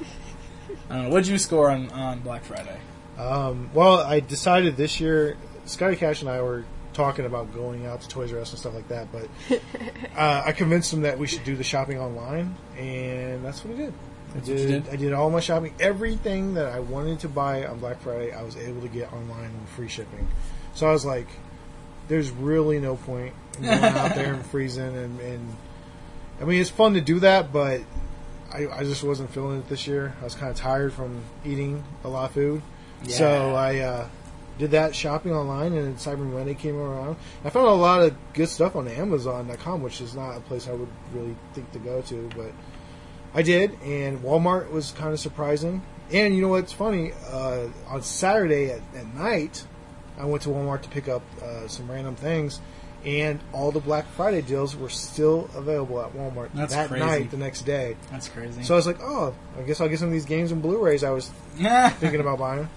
I don't know. What'd you score on, on Black Friday? Um, well, I decided this year, Scotty Cash and I were talking about going out to Toys R Us and stuff like that, but uh, I convinced him that we should do the shopping online, and that's what I did. I That's what you did, did? I did all my shopping. Everything that I wanted to buy on Black Friday, I was able to get online with free shipping. So I was like, there's really no point in going out there and freezing. And, and I mean, it's fun to do that, but I, I just wasn't feeling it this year. I was kind of tired from eating a lot of food. Yeah. So I uh, did that shopping online, and then Cyber Monday came around. I found a lot of good stuff on Amazon dot com, which is not a place I would really think to go to, but I did, and Walmart was kind of surprising. And you know what's funny? Uh, on Saturday at, at night, I went to Walmart to pick up uh, some random things, and all the Black Friday deals were still available at Walmart That's that crazy. night, the next day. That's crazy. So I was like, oh, I guess I'll get some of these games and Blu-rays I was Yeah. thinking about buying.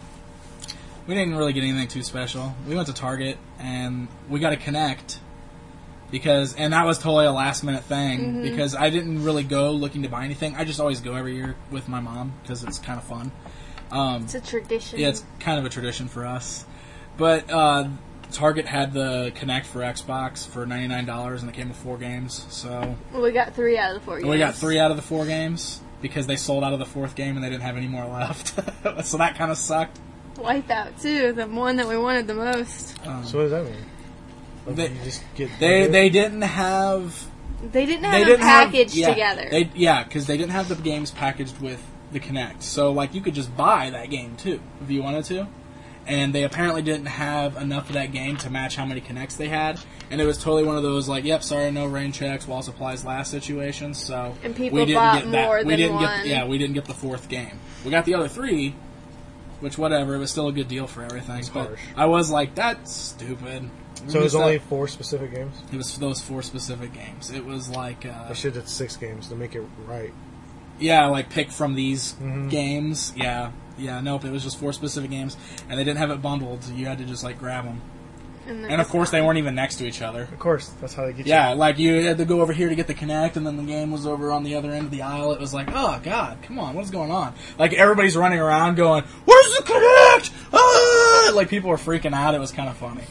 We didn't really get anything too special. We went to Target and we got a Kinect because, and that was totally a last minute thing Mm-hmm. because I didn't really go looking to buy anything. I just always go every year with my mom because it's kind of fun. Um, It's a tradition. yeah, it's kind of a tradition for us. But uh, Target had the Kinect for Xbox for ninety-nine dollars and it came with four games. So Well, we got three out of the four games. we got three out of the four games because they sold out of the fourth game and they didn't have any more left. So that kind of sucked. Wipeout, too, the one that we wanted the most. Um, So what does that mean? Like, They- you just get They they didn't have They didn't have they them didn't have- packaged yeah, together. They yeah, because they didn't have the games packaged with the Kinect. So like you could just buy that game too if you wanted to. And they apparently didn't have enough of that game to match how many Kinects they had. And it was totally one of those like, yep, sorry, no rain checks, while supplies last situations. So And people we didn't bought get that. more we than didn't one. get yeah, we didn't get the fourth game. We got the other three. Which, whatever, it was still a good deal for everything. It's But harsh. I was like, that's stupid. So it was That- only four specific games? It was those four specific games. It was like, uh, I should have six games to make it right. yeah, like pick from these Mhm. games. Yeah, yeah, nope, it was just four specific games. And they didn't have it bundled. You had to just, like, grab them. and, And, of course, they weren't even next to each other. Of course, that's how they get Yeah, you. like, you had to go over here to get the Kinect, and then the game was over on the other end of the aisle. It was like, oh, God, come on, what's going on? Like, everybody's running around going, where's the Kinect? Ah! Like, people were freaking out. It was kind of funny.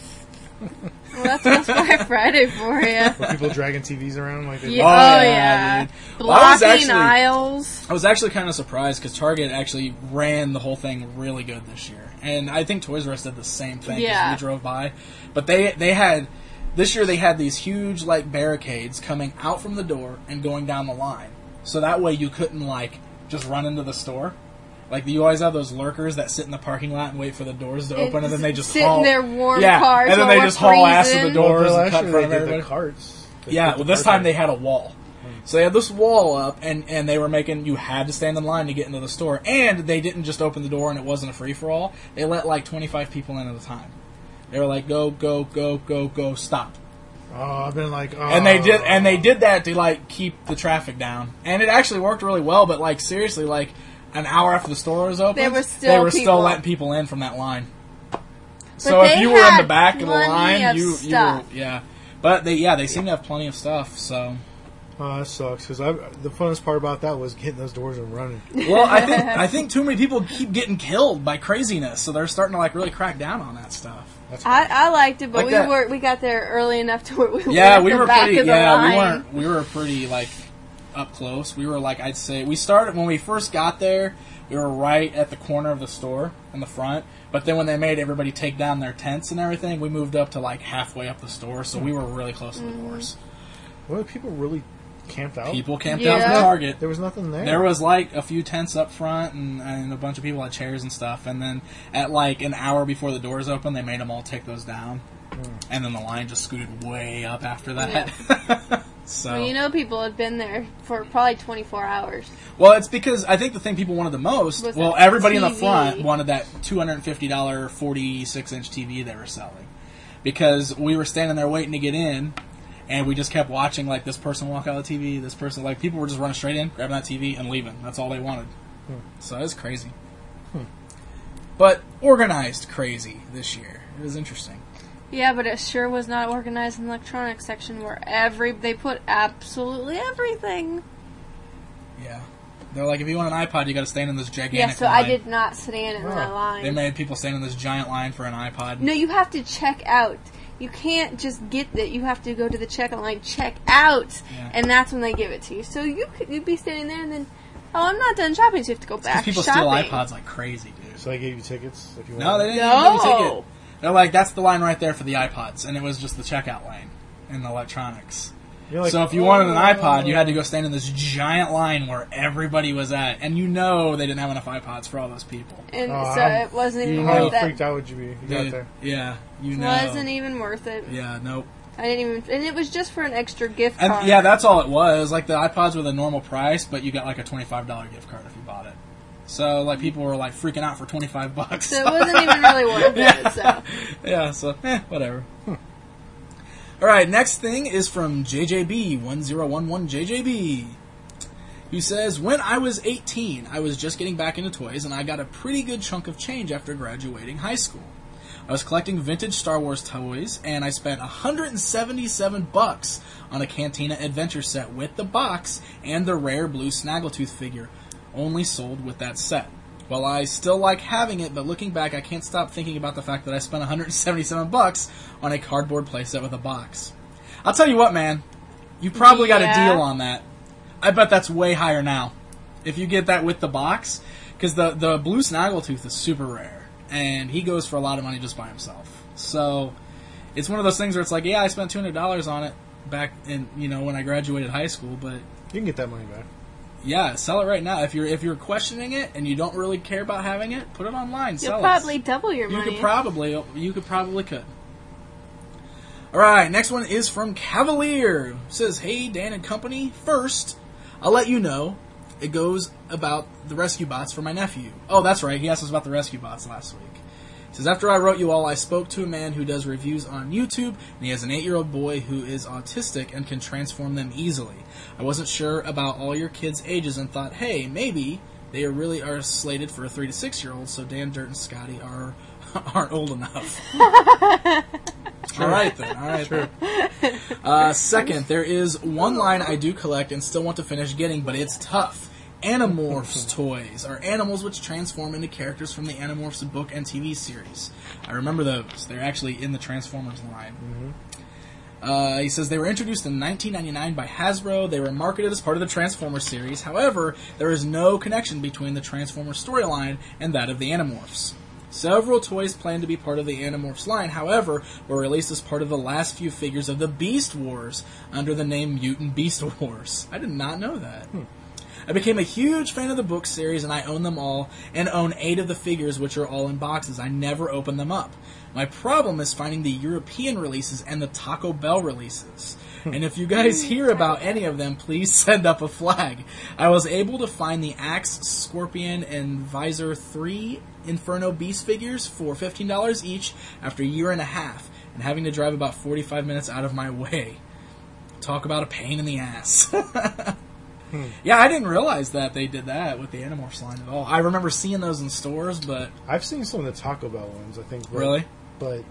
Well, that's what's Black Friday for you. Were people dragging T Vs around like they Yeah, Oh, oh, yeah, yeah. dude. Well, I was Blocking actually- aisles. I was actually kind of surprised because Target actually ran the whole thing really good this year, and I think Toys R Us did the same thing because Yeah. we drove by. But they they had this year they had these huge like barricades coming out from the door and going down the line, so that way you couldn't like just run into the store. Like you always have those lurkers that sit in the parking lot and wait for the doors to open, and then they just sit haul, in their warm yeah, cars and then while they we're just haul ass to the freezing. doors Well, and cut last in year front of they did everybody. the carts. They Yeah, put well, the this carts time in. they had a wall. So they had this wall up, and, and they were making, you had to stand in line to get into the store. And they didn't just open the door and it wasn't a free-for-all. They let like twenty-five people in at a time. They were like, go, go, go, go, go, stop. Oh, I've been like, oh. And they did, and they did that to like keep the traffic down. And it actually worked really well, but like seriously, like an hour after the store was open, There were still they were people. still letting people in from that line. So if they you were in the had back of the plenty line, of you, you were, stuff. yeah. But they, yeah, they seem to have plenty of stuff, so. Oh, that sucks. Because the funnest part about that was getting those doors and running. Well, I think I think too many people keep getting killed by craziness, so they're starting to like really crack down on that stuff. That's I, I liked it, but Like we that- were we got there early enough to where we were Yeah, at we the were back pretty. of the Yeah, line. we weren't. We were pretty like up close. We were like I'd say we started when we first got there. We were right at the corner of the store in the front. But then when they made everybody take down their tents and everything, we moved up to like halfway up the store, so we were really close to the doors. Well, people really camped out. People camped Yeah. out from Target. There was nothing there. There was like a few tents up front and, and a bunch of people had chairs and stuff. And then at like an hour before the doors opened, they made them all take those down. And then the line just scooted way up after that. so Well, you know, people had been there for probably twenty-four hours. Well, it's because I think the thing people wanted the most. Was Well, that everybody in the T V. front wanted that two hundred fifty dollars forty-six inch T V they were selling because we were standing there waiting to get in. And we just kept watching, like, this person walk out of the T V, this person, like, people were just running straight in, grabbing that T V, and leaving. That's all they wanted. Hmm. So it was crazy. But organized crazy this year. It was interesting. Yeah, but it sure was not organized in the electronics section where every they put absolutely everything. Yeah. They're like, if you want an iPod, you gotta stand in this gigantic Yeah, so line. I did not stand in Oh. that line. They made people stand in this giant line for an iPod. No, you have to check out. You can't just get it. You have to go to the checkout line, check out, Yeah. and that's when they give it to you. So you could you'd be standing there, and then, oh, I'm not done shopping, so you have to go Because back people shopping. steal iPods like crazy, dude. So they gave you tickets if you No, wanted. they didn't even give you a No. ticket. They're like, that's the line right there for the iPods, and it was just the checkout lane in the electronics. You're like, so if you wanted an "Oh." iPod, you had to go stand in this giant line where everybody was at, and you know they didn't have enough iPods for all those people. And Oh, so I'm- it wasn't even How worth freaked it. out would you be? You got Yeah, there. yeah, you know. Wasn't even worth it. Yeah, nope. I didn't even, and it was just for an extra gift And card. yeah, that's all it was. Like the iPods were the normal price, but you got like a twenty-five dollars gift card if you bought it. So like people were like freaking out for twenty-five bucks. So it wasn't even really worth Yeah. it. So Yeah, so, eh, whatever. Alright, next thing is from J J B, one zero one one J J B, who says, when I was eighteen, I was just getting back into toys, and I got a pretty good chunk of change after graduating high school. I was collecting vintage Star Wars toys, and I spent one hundred seventy-seven bucks on a Cantina Adventure set with the box and the rare blue Snaggletooth figure, only sold with that set. Well, I still like having it, but looking back, I can't stop thinking about the fact that I spent one hundred seventy-seven bucks on a cardboard playset with a box. I'll tell you what, man. You probably got a Yeah. deal on that. I bet that's way higher now. If you get that with the box, because the, the blue Snaggletooth is super rare, and he goes for a lot of money just by himself. So, it's one of those things where it's like, yeah, I spent two hundred dollars on it back in, you know, when I graduated high school, but You can get that money back. yeah, sell it right now. If you're if you're questioning it and you don't really care about having it, put it online. you'll Sell probably it. double your You money. could probably you could probably could. All right, next one is from Cavalier. It says, "Hey Dan and company. First, I'll let you know it goes about the rescue bots for my nephew." Oh, that's right. He asked us about the rescue bots last week. He says, after I wrote you all, I spoke to a man who does reviews on YouTube, and he has an eight-year-old boy who is autistic and can transform them easily. I wasn't sure about all your kids' ages and thought, hey, maybe they are really are slated for a three to six-year-olds, so Dan, Dirt, and Scotty are, aren't old enough. All right, then. All right, then. Uh, second, there is one line I do collect and still want to finish getting, but it's tough. Animorphs toys are animals which transform into characters from the Animorphs book and T V series. I remember those. They're actually in the Transformers line. Mm-hmm. Uh, he says they were introduced in nineteen ninety-nine by Hasbro. They were marketed as part of the Transformers series. However, there is no connection between the Transformers storyline and that of the Animorphs. Several toys planned to be part of the Animorphs line, however, were released as part of the last few figures of the Beast Wars under the name Mutant Beast Wars. I did not know that. Hmm. I became a huge fan of the book series, and I own them all, and own eight of the figures, which are all in boxes. I never open them up. My problem is finding the European releases and the Taco Bell releases. And if you guys hear about any of them, please send up a flag. I was able to find the Axe, Scorpion, and Visor three Inferno Beast figures for fifteen dollars each after a year and a half, and having to drive about forty-five minutes out of my way. Talk about a pain in the ass. Hmm. Yeah, I didn't realize that they did that with the Animorphs line at all. I remember seeing those in stores, but... I've seen some of the Taco Bell ones, I think. But, really? But,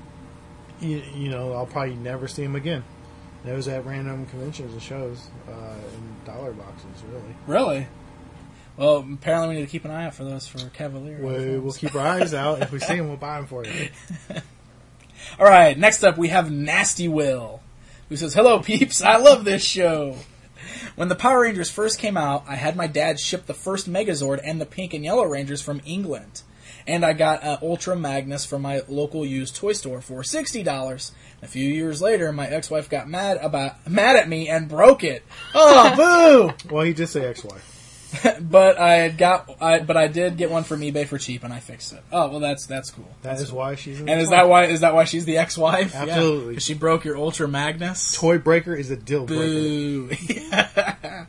you, you know, I'll probably never see them again. Those at random conventions and shows uh, in dollar boxes, really. Really? Well, apparently we need to keep an eye out for those for Cavalier. We, we'll keep our eyes out. If we see them, we'll buy them for you. All right, next up we have Nasty Will, who says, "Hello, peeps. I love this show. When the Power Rangers first came out, I had my dad ship the first Megazord and the Pink and Yellow Rangers from England. And I got an Ultra Magnus from my local used toy store for sixty dollars. A few years later, my ex-wife got mad about mad at me and broke it. Oh, boo! Well, he did say ex-wife. But I had got, I, but I did get one from eBay for cheap, and I fixed it. Oh, well, that's that's cool. That that's is cool. why she's an And is ex-wife. that why is that why she's the ex-wife? Absolutely. Because she broke your Ultra Magnus. Toy breaker is a deal breaker. Boo. Yeah.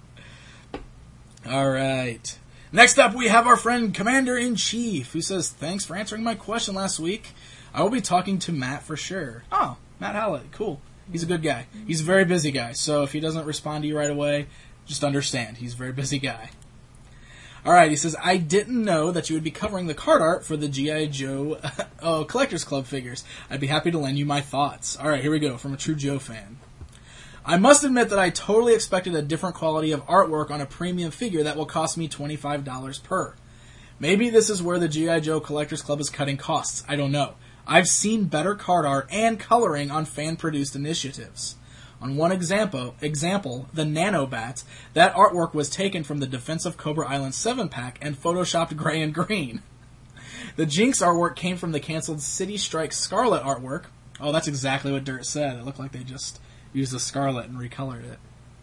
All right. Next up, we have our friend Commander-in-Chief, who says, "Thanks for answering my question last week. I will be talking to Matt for sure." Oh, Matt Hallett. Cool. He's a good guy. He's a very busy guy, so if he doesn't respond to you right away, just understand. He's a very busy guy. All right, he says, "I didn't know that you would be covering the card art for the G I. Joe oh, Collectors Club figures. I'd be happy to lend you my thoughts." All right, here we go, from a true Joe fan. "I must admit that I totally expected a different quality of artwork on a premium figure that will cost me twenty-five dollars per. Maybe this is where the G I. Joe Collectors Club is cutting costs. I don't know. I've seen better card art and coloring on fan-produced initiatives. On one example, example, the Nanobat, that artwork was taken from the Defensive Cobra Island seven pack and photoshopped gray and green. The Jinx artwork came from the canceled City Strike Scarlet artwork." Oh, that's exactly what Dirt said. It looked like they just used the Scarlet and recolored it.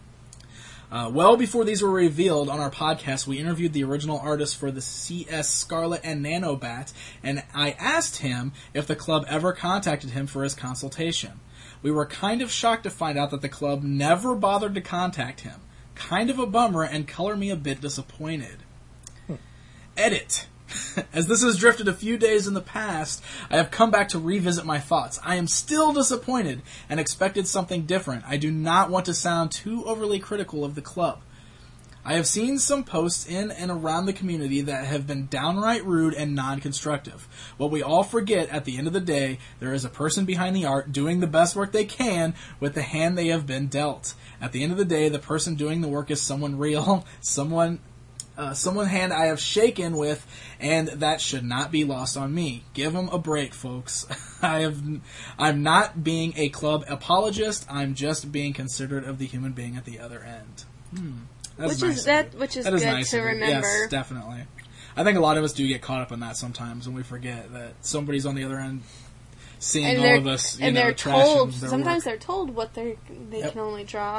Uh, well before these were revealed on our podcast, we interviewed the original artist for the C S Scarlet and Nanobat, and I asked him if the club ever contacted him for his consultation. We were kind of shocked to find out that the club never bothered to contact him. Kind of a bummer, and color me a bit disappointed. Hmm. Edit. As this has drifted a few days in the past, I have come back to revisit my thoughts. I am still disappointed and expected something different. I do not want to sound too overly critical of the club. I have seen some posts in and around the community that have been downright rude and non-constructive. What we all forget, at the end of the day, there is a person behind the art doing the best work they can with the hand they have been dealt. At the end of the day, the person doing the work is someone real, someone... Uh, someone hand I have shaken with, and that should not be lost on me. Give them a break, folks. I have, I'm not being a club apologist. I'm just being considerate of the human being at the other end. Hmm. That's which nice is that, which is that good is nice to remember. Yes, definitely. I think a lot of us do get caught up in that sometimes, and we forget that somebody's on the other end seeing and all of us. You and know, they're trashing told. their Sometimes work. they're told what they they Yep. can only draw.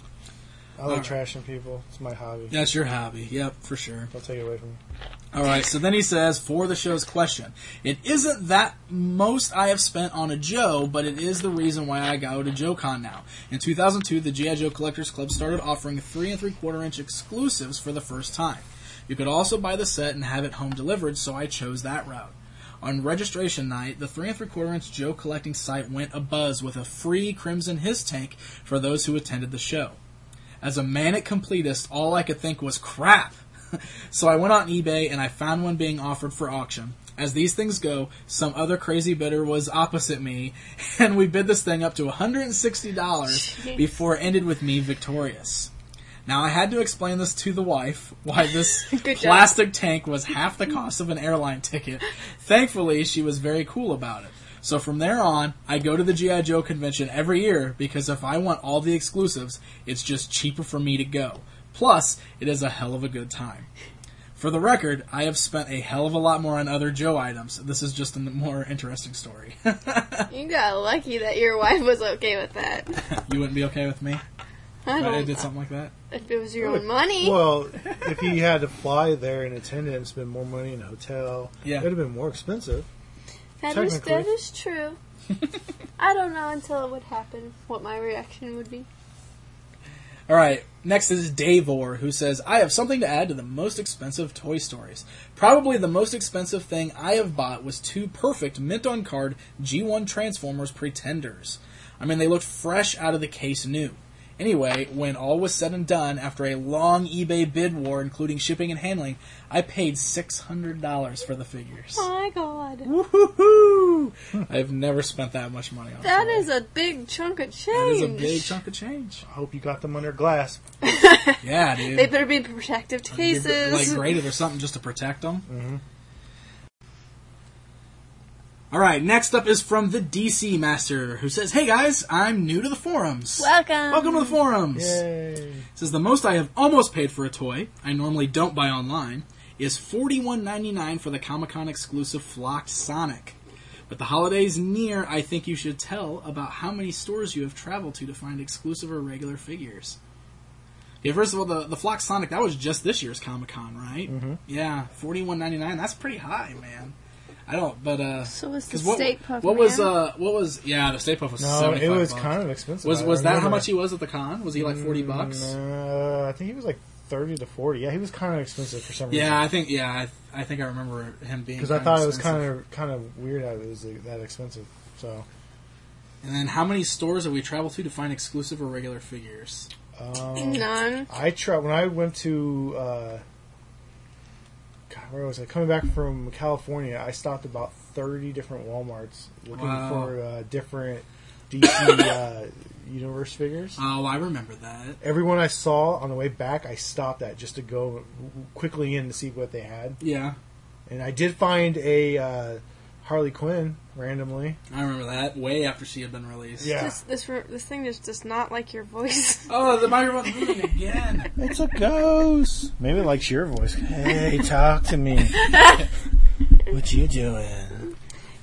I like Alright. trashing people. It's my hobby. That's your hobby. Yep, for sure. Don't take it away from me. All right, so then he says, for the show's question, it isn't that most I have spent on a Joe, but it is the reason why I go to JoeCon now. In two thousand two, the G I. Joe Collectors Club started offering three and three quarter inch exclusives for the first time. You could also buy the set and have it home delivered, so I chose that route. On registration night, the three and three quarter inch Joe collecting site went abuzz with a free Crimson Hiss tank for those who attended the show. As a manic completist, all I could think was crap. So I went on eBay and I found one being offered for auction. As these things go, some other crazy bidder was opposite me, and we bid this thing up to one hundred sixty dollars Jeez. before it ended with me victorious. Now I had to explain this to the wife, why this Good job. plastic tank was half the cost of an airline ticket. Thankfully, she was very cool about it. So from there on, I go to the G I. Joe convention every year because if I want all the exclusives, it's just cheaper for me to go. Plus, it is a hell of a good time. For the record, I have spent a hell of a lot more on other Joe items. This is just a more interesting story. You got lucky that your wife was okay with that. You wouldn't be okay with me I if I don't. did something like that? If it was your own money. Well, if he had to fly there and attend it and spend more money in a hotel, Yeah. it would have been more expensive. That is, Technically. that is true. I don't know until it would happen what my reaction would be. All right, next is Davor, who says, I have something to add to the most expensive Toy Stories. Probably the most expensive thing I have bought was two perfect mint-on-card G one Transformers Pretenders. I mean, they looked fresh out of the case new. Anyway, when all was said and done, after a long eBay bid war, including shipping and handling, I paid six hundred dollars for the figures. Oh my god. Woohoo! I've never spent that much money on a That toy. is a big chunk of change. That is a big chunk of change. I hope you got them under glass. Yeah, dude. They better be in protective cases. Like graded or something just to protect them. Mm-hmm. All right, next up is from the D C Master, who says, "Hey guys, I'm new to the forums. Welcome. Welcome to the forums." Yay. Says the most I have almost paid for a toy, I normally don't buy online, is forty-one ninety-nine for the Comic-Con exclusive Flocked Sonic. With the holidays near, I think you should tell about how many stores you have traveled to to find exclusive or regular figures. Yeah, first of all, the the Flocked Sonic, that was just this year's Comic-Con, right? Mm-hmm. Yeah, forty-one ninety-nine. That's pretty high, man. I don't, but uh, So was the 'cause what, Stay Puft what was Man? uh, what was yeah, the Stay Puft was No, seventy-five it was bucks. kind of expensive. Was I was that how remember. much he was at the con? Was he like forty bucks? Uh, I think he was like thirty to forty. Yeah, he was kind of expensive for some reason. Yeah, I think yeah, I, I think I remember him being because I kinda thought it was expensive. kind of kind of weird that it was like, that expensive. So, And then how many stores have we traveled to to find exclusive or regular figures? um, None. I tried when I went to uh, God, where was I? Coming back from California, I stopped about thirty different WalMarts looking Wow. for uh, different D C uh, Universe figures. Oh, I remember that. Everyone I saw on the way back, I stopped at just to go quickly in to see what they had. Yeah, And I did find a uh, Harley Quinn randomly. I remember that way after she had been released. Yeah. This this re- this thing just does not like your voice. Oh, the microphone's moving again. It's a ghost. Maybe it likes your voice. Hey, talk to me. What you doing?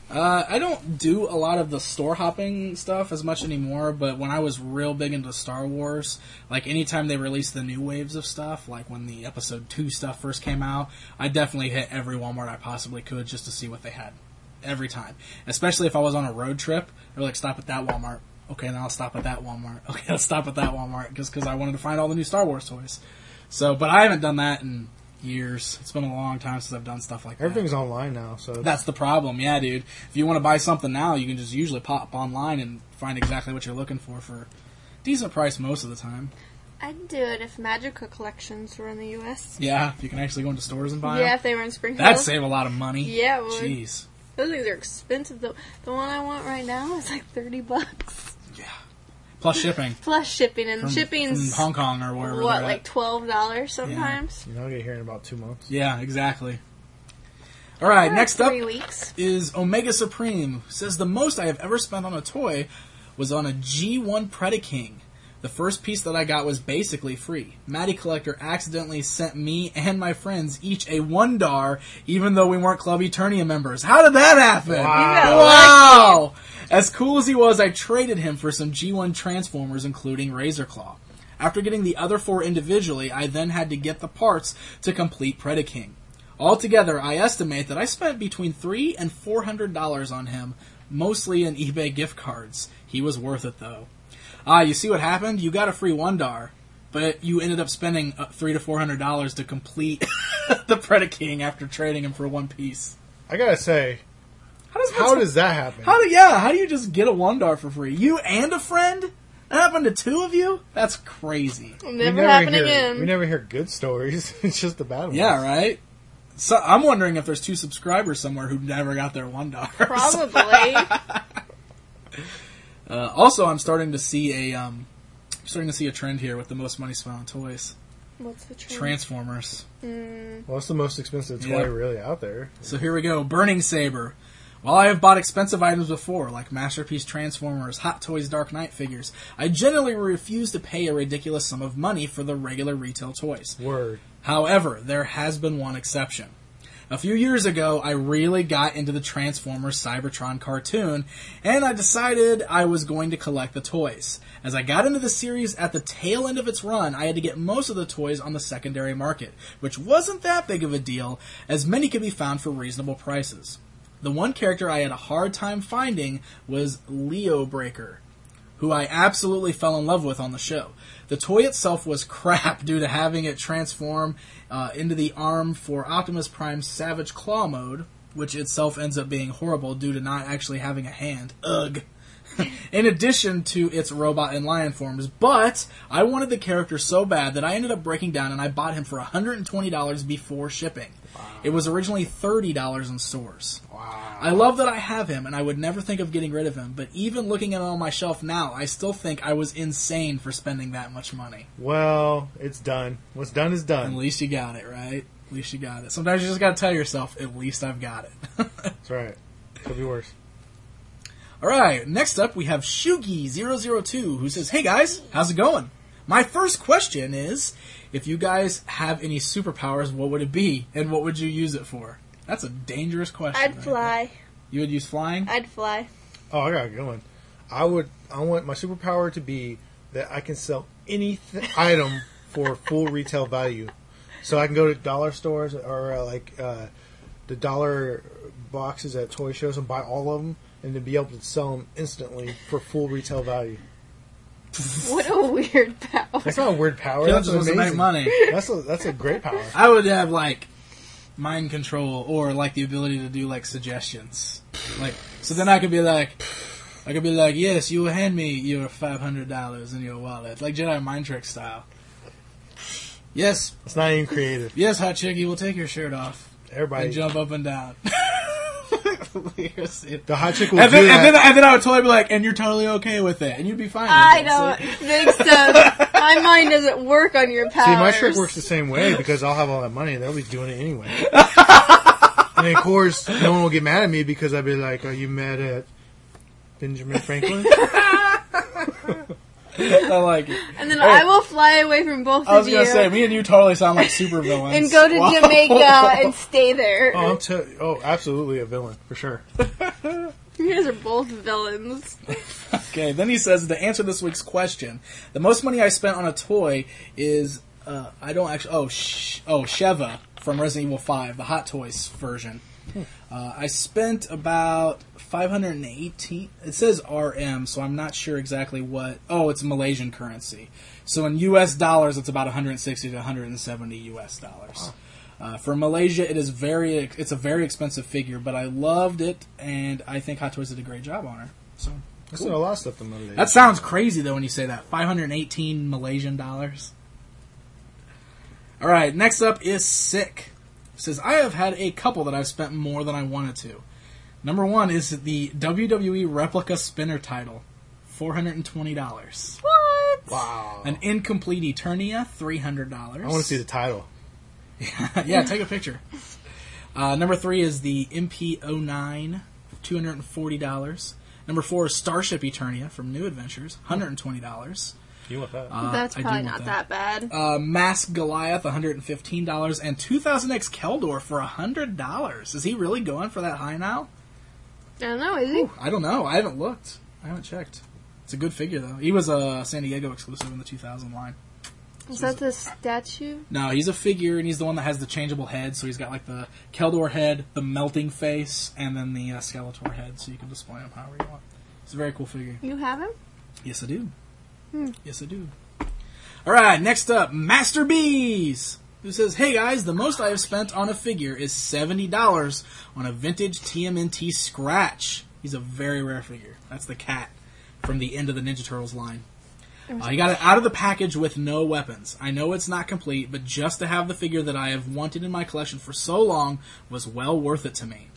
Uh, I don't do a lot of the store hopping stuff as much anymore, but when I was real big into Star Wars, like anytime they released the new waves of stuff, like when the episode two stuff first came out, I definitely hit every Walmart I possibly could just to see what they had. Every time. Especially if I was on a road trip, they're like, stop at that Walmart. Okay, then I'll stop at that Walmart. Okay, I'll stop at that Walmart, just because I wanted to find all the new Star Wars toys. So, but I haven't done that in years. It's been a long time since I've done stuff like that. Everything's online now, so that's the problem. Yeah, dude. If you want to buy something now, you can just usually pop online and find exactly what you're looking for for a decent price most of the time. I'd do it if Magica collections were in the U S. Yeah, if you can actually go into stores and buy Yeah, them. if they were in Springfield. That'd save a lot of money. Yeah, it would. Jeez. Those things are expensive. The, the one I want right now is like thirty bucks. Yeah. Plus shipping. Plus shipping, and From, shipping's from Hong Kong or wherever. what, they're like at. twelve dollars sometimes. you know, I'll get here in about two months. Yeah, exactly. All right, Or next up three weeks. is Omega Supreme. Says the most I have ever spent on a toy was on a G one Predaking. The first piece that I got was basically free. Matty Collector accidentally sent me and my friends each a one dar, even though we weren't Club Eternia members. How did that happen? Wow. Wow! As cool as he was, I traded him for some G one Transformers, including Razor Claw. After getting the other four individually, I then had to get the parts to complete Predaking. Altogether, I estimate that I spent between three and four hundred dollars on him, mostly in eBay gift cards. He was worth it, though. Ah, you see what happened? You got a free one dar, but you ended up spending uh, three to four hundred dollars to complete the Predaking after trading him for one piece. I gotta say, How does how does that happen? How do yeah? How do you just get a one dar for free? You and a friend? That happened to two of you? That's crazy. It'll We never never happen hear, again. We never hear good stories. It's just the bad ones. Yeah, right. So I'm wondering if there's two subscribers somewhere who never got their one dar. Probably. Uh, also, I'm starting to see a um, starting to see a trend here with the most money spent on toys. What's the trend? Transformers. Mm. Well, it's the most expensive toy Yeah. really out there. So here we go. Burning Saber. While I have bought expensive items before, like Masterpiece Transformers, Hot Toys Dark Knight figures, I generally refuse to pay a ridiculous sum of money for the regular retail toys. Word. However, there has been one exception. A few years ago, I really got into the Transformers Cybertron cartoon, and I decided I was going to collect the toys. As I got into the series at the tail end of its run, I had to get most of the toys on the secondary market, which wasn't that big of a deal, as many could be found for reasonable prices. The one character I had a hard time finding was Leo Breaker, who I absolutely fell in love with on the show. The toy itself was crap due to having it transform uh, into the arm for Optimus Prime's Savage Claw mode, which itself ends up being horrible due to not actually having a hand. Ugh. In addition to its robot and lion forms, but I wanted the character so bad that I ended up breaking down and I bought him for one hundred twenty dollars before shipping. Wow. It was originally thirty dollars in stores. Wow. I love that I have him, and I would never think of getting rid of him, but even looking at it on my shelf now, I still think I was insane for spending that much money. Well, it's done. What's done is At done. least you got it, right? At least you got it. Sometimes you just gotta tell yourself, at least I've got it. That's right. Could be worse. Alright, next up we have Shugi zero zero two, who says, "Hey guys, how's it going? My first question is, if you guys have any superpowers, what would it be, and what would you use it for?" That's a dangerous question. I'd right fly. there. You would use flying? I'd fly. Oh, I got a good one. I would. I want my superpower to be that I can sell any th- item for full retail value. So I can go to dollar stores or uh, like uh, the dollar boxes at toy shows and buy all of them, and then be able to sell them instantly for full retail value. What a weird power. That's not a weird power. Kill That's just wants to make amazing. money. That's a that's a great power. I would have, like, mind control or, like, the ability to do, like, suggestions. Like, so then I could be like, I could be like, yes, you will hand me your five hundred dollars in your wallet. Like Jedi mind trick style. Yes, It's not even creative. yes, hot chick, you will take your shirt off Everybody. and jump up and down. The hot chick will And do then, that. and, then, and then I would totally be like, and you're totally okay with it. And you'd be fine with I it. don't So- think so. My mind doesn't work on your powers. See, my trick works the same way because I'll have all that money and they'll be doing it anyway. And then, of course, no one will get mad at me because I'll be like, "Are you mad at Benjamin Franklin?" I like it. And then Hey, I will fly away from both I was of gonna you say, me and you totally sound like super villains. and go to Wow. Jamaica and stay there. Oh, I'm te- oh, absolutely a villain for sure. You guys are both villains. Okay, then he says, to answer this week's question, the most money I spent on a toy is, uh, I don't actually, oh, Sh- oh, Sheva from Resident Evil five, the Hot Toys version. Uh, I spent about five hundred eighteen, it says R M, so I'm not sure exactly what, oh, it's Malaysian currency. So in U S dollars, it's about one hundred sixty to one hundred seventy U S dollars. Uh, for Malaysia, it is very, it's a very expensive figure, but I loved it, and I think Hot Toys did a great job on her. So. That's not a lot of stuff to Malaysia. That sounds crazy, though, when you say that. five hundred eighteen Malaysian dollars. All right, next up is Sick. It says, I have had a couple that I've spent more than I wanted to. Number one is the W W E Replica Spinner title, four hundred twenty dollars. What? Wow. An Incomplete Eternia, three hundred dollars. I want to see the title. Yeah, take a picture. Uh, number three is the M P oh nine, two hundred forty dollars. Number four is Starship Eternia from New Adventures, one hundred twenty dollars. You want that? Uh, That's I do probably want not that, bad. Uh, Mask Goliath, one hundred fifteen dollars. And two thousand X Keldor for one hundred dollars. Is he really going for that high now? I don't know, is he? Ooh, I don't know. I haven't looked. I haven't checked. It's a good figure, though. He was a San Diego exclusive in the two thousand line. Is that the statue? No, he's a figure, and he's the one that has the changeable head. So he's got like the Keldor head, the melting face, and then the uh, Skeletor head. So you can display him however you want. It's a very cool figure. You have him? Yes, I do. Hmm. Yes, I do. All right, next up, Master Bees, who says, hey guys, the most I have spent on a figure is seventy dollars on a vintage T M N T Scratch. He's a very rare figure. That's the cat from the end of the Ninja Turtles line. Uh, he got it out of the package with no weapons. I know it's not complete, but just to have the figure that I have wanted in my collection for so long was well worth it to me.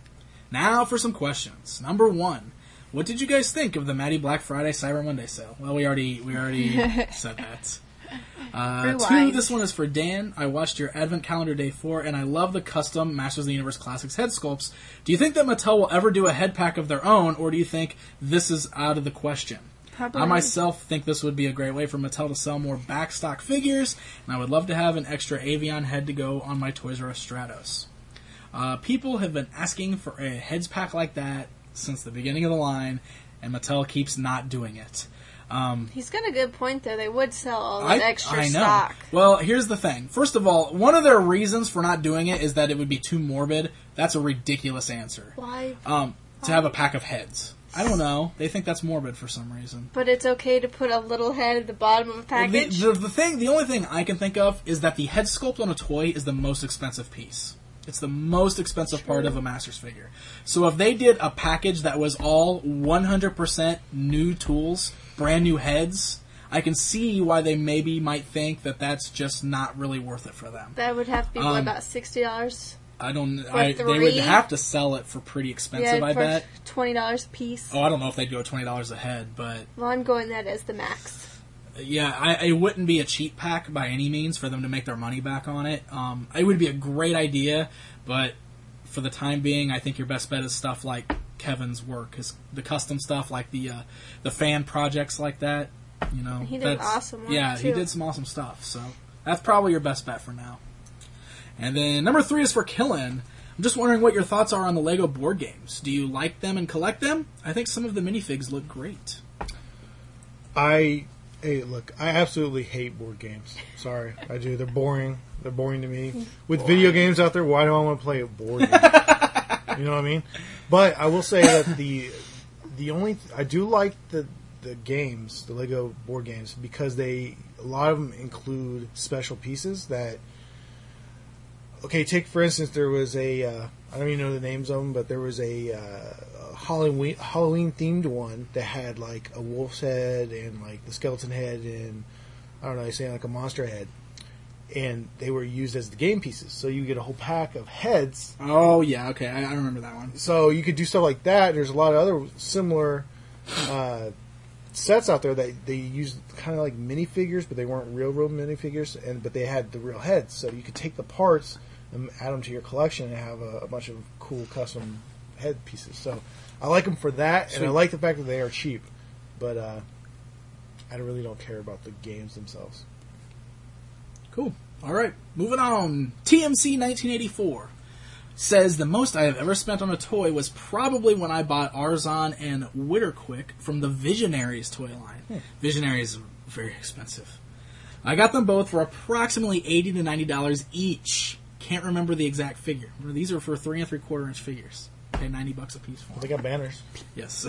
Now for some questions. Number one, what did you guys think of the Maddie Black Friday Cyber Monday sale? Well, we already we already said that. Uh, two, Rewind. this one is for Dan. I watched your Advent Calendar Day four, and I love the custom Masters of the Universe Classics head sculpts. Do you think that Mattel will ever do a head pack of their own, or do you think this is out of the question? Probably. I myself think this would be a great way for Mattel to sell more backstock figures, and I would love to have an extra Avion head to go on my Toys R Us Stratos. Uh, people have been asking for a heads pack like that since the beginning of the line, and Mattel keeps not doing it. Um, He's got a good point, though. They would sell all that I, extra I know. stock. Well, here's the thing. First of all, one of their reasons for not doing it is that it would be too morbid. That's a ridiculous answer. Why? Um, to have a pack of heads. I don't know. They think that's morbid for some reason. But it's okay to put a little head at the bottom of a Well, package? the, the, the thing, the only thing I can think of is that the head sculpt on a toy is the most expensive piece. It's the most expensive True. part of a Masters figure. So if they did a package that was all one hundred percent new tools, brand new heads, I can see why they maybe might think that that's just not really worth it for them. That would have to be, what, Um, about sixty dollars? I don't. For I, they would three? have to sell it for pretty expensive. Yeah, I for bet. twenty dollars a piece. Oh, I don't know if they'd go twenty dollars a head, but Well, I'm going that as the max. yeah, I, it wouldn't be a cheap pack by any means for them to make their money back on it. Um, it would be a great idea, but for the time being, I think your best bet is stuff like Kevin's work, his the custom stuff, like the uh, the fan projects like that. You know, He did that's- awesome work, Yeah, he too. did some awesome stuff. So that's probably your best bet for now. And then number three is for Killen. I'm just wondering what your thoughts are on the Lego board games. Do you like them and collect them? I think some of the minifigs look great. I hey, look, I absolutely hate board games. Sorry, I do. They're boring. They're boring to me. With video games out there, why do I want to play a board game? You know what I mean? But I will say that the the only I do like the the games, the Lego board games, because they a lot of them include special pieces that. Okay, take for instance, there was a uh, I don't even know the names of them, but there was a, uh, a Halloween Halloween themed one that had like a wolf's head and like the skeleton head and I don't know, saying like a monster head, and they were used as the game pieces. So you get a whole pack of heads. Oh yeah, okay, I, I remember that one. So you could do stuff like that. There's a lot of other similar uh, sets out there that they used kind of like minifigures, but they weren't real, real minifigures, and but they had the real heads. So you could take the parts and add them to your collection and have a, a bunch of cool custom head pieces. So I like them for that, and I Sweet. like the fact that they are cheap. But uh, I really don't care about the games themselves. Cool. All right, moving on. T M C nineteen eighty-four says the most I have ever spent on a toy was probably when I bought Arzon and Witterquick from the Visionaries toy line. Hmm. Visionaries are very expensive. I got them both for approximately eighty to ninety dollars each. Can't remember the exact figure. These are for three and three quarter inch figures. Pay ninety bucks a piece for them. They got banners. Yes.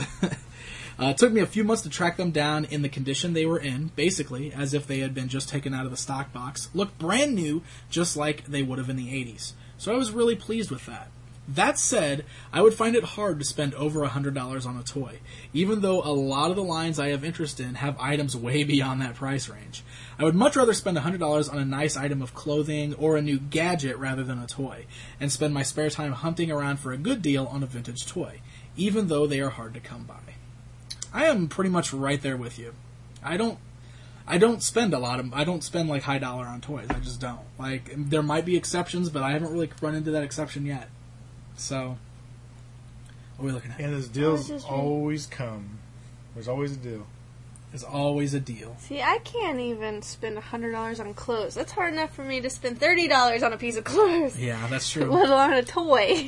Uh, it took me a few months to track them down in the condition they were in, basically, as if they had been just taken out of the stock box. Looked brand new, just like they would have in the eighties. So I was really pleased with that. That said, I would find it hard to spend over one hundred dollars on a toy, even though a lot of the lines I have interest in have items way beyond that price range. I would much rather spend one hundred dollars on a nice item of clothing or a new gadget rather than a toy, and spend my spare time hunting around for a good deal on a vintage toy, even though they are hard to come by. I am pretty much right there with you. I don't I don't spend a lot of I don't spend like high dollar on toys. I just don't. Like there might be exceptions, but I haven't really run into that exception yet. So what are we looking at? And those deals always come. There's always a deal. There's always a deal. See, I can't even spend one hundred dollars on clothes. That's hard enough for me to spend thirty dollars on a piece of clothes. Yeah, that's true. Let alone a toy.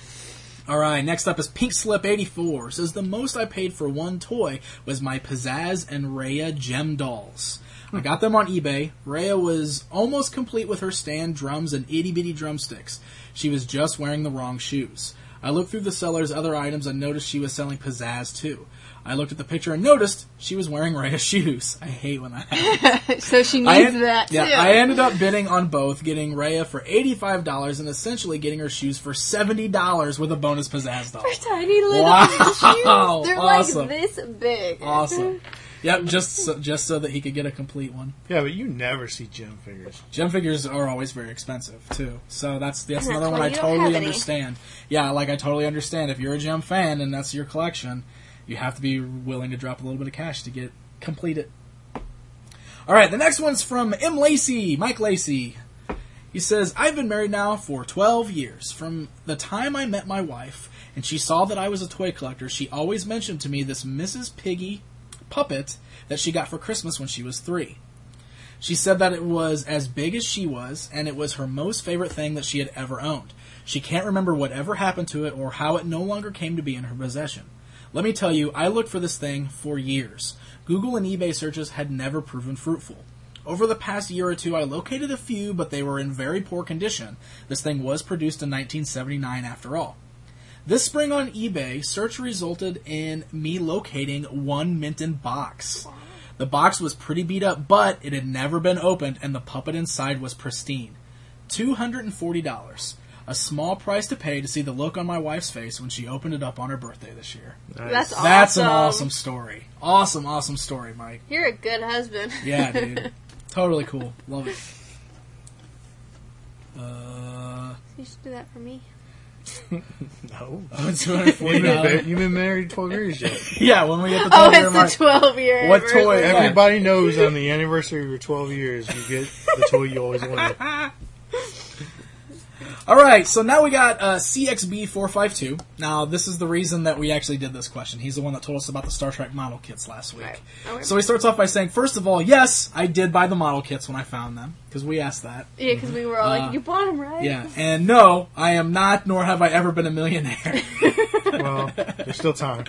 Alright, next up is Pink Slip eighty-four. Says the most I paid for one toy was my Pizzazz and Rhea gem dolls. I got them on eBay. Rhea was almost complete with her stand, drums, and itty-bitty drumsticks. She was just wearing the wrong shoes. I looked through the seller's other items and noticed she was selling Pizzazz too. I looked at the picture and noticed she was wearing Rhea shoes. I hate when that happens. So she needs I en- that, yeah, too. I ended up bidding on both, getting Rhea for eighty-five dollars and essentially getting her shoes for seventy dollars with a bonus Pizzazz doll. For tiny little Wow. shoes. They're Awesome. like this big. Awesome. Yep, just so, just so that he could get a complete one. Yeah, but you never see gem figures. Gem figures are always very expensive, too. So that's that's That's another why one I you don't totally have any. understand. Yeah, like I totally understand. If you're a gem fan and that's your collection, you have to be willing to drop a little bit of cash to get completed. All right, the next one's from M. Lacey, Mike Lacey. He says, I've been married now for twelve years. From the time I met my wife and she saw that I was a toy collector, she always mentioned to me this Missus Piggy puppet that she got for Christmas when she was three. She said that it was as big as she was, and it was her most favorite thing that she had ever owned. She can't remember whatever happened to it or how it no longer came to be in her possession. Let me tell you, I looked for this thing for years. Google and eBay searches had never proven fruitful. Over the past year or two, I located a few, but they were in very poor condition. This thing was produced in nineteen seventy-nine after all. This spring on eBay, search resulted in me locating one Minton box. The box was pretty beat up, but it had never been opened, and the puppet inside was pristine. two hundred forty dollars. A small price to pay to see the look on my wife's face when she opened it up on her birthday this year. Nice. That's awesome. That's an awesome story. Awesome, awesome story, Mike. You're a good husband. Yeah, dude. Totally cool. Love it. Uh, You should do that for me. No. oh, two hundred forty You've been, dollars. you've been married twelve years yet. Yeah, when we get the Oh, twelve year mark. it's the twelve year What toy- anniversary. Yeah. Everybody knows on the anniversary of your twelve years, you get the toy you always wanted. All right, so now we got uh, C X B four five two. Now, this is the reason that we actually did this question. He's the one that told us about the Star Trek model kits last week. Right. Okay. So he starts off by saying, first of all, yes, I did buy the model kits when I found them, because we asked that. Yeah, because we were all Uh, like, you bought them, right? Yeah, and no, I am not, nor have I ever been a millionaire. Well, there's still time.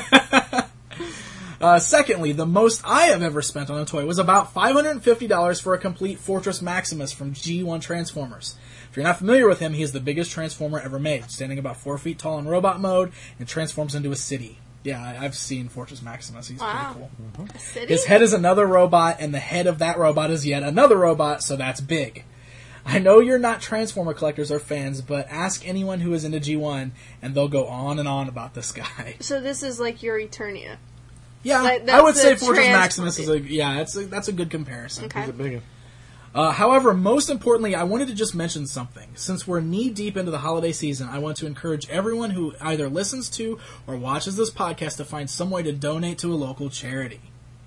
Uh, secondly, the most I have ever spent on a toy was about five hundred fifty dollars for a complete Fortress Maximus from G one Transformers. If you're not familiar with him, he is the biggest Transformer ever made, standing about four feet tall in robot mode and transforms into a city. Yeah, I, I've seen Fortress Maximus. He's Wow. pretty cool. A city? His head is another robot, and the head of that robot is yet another robot, so that's big. I know you're not Transformer collectors or fans, but ask anyone who is into G one, and they'll go on and on about this guy. So this is like your Eternia. Yeah, Like, I would that's say the Fortress trans- Maximus is a yeah, it's a, that's a good comparison. Okay. He's a big one. Uh, however, most importantly, I wanted to just mention something. Since we're knee-deep into the holiday season, I want to encourage everyone who either listens to or watches this podcast to find some way to donate to a local charity.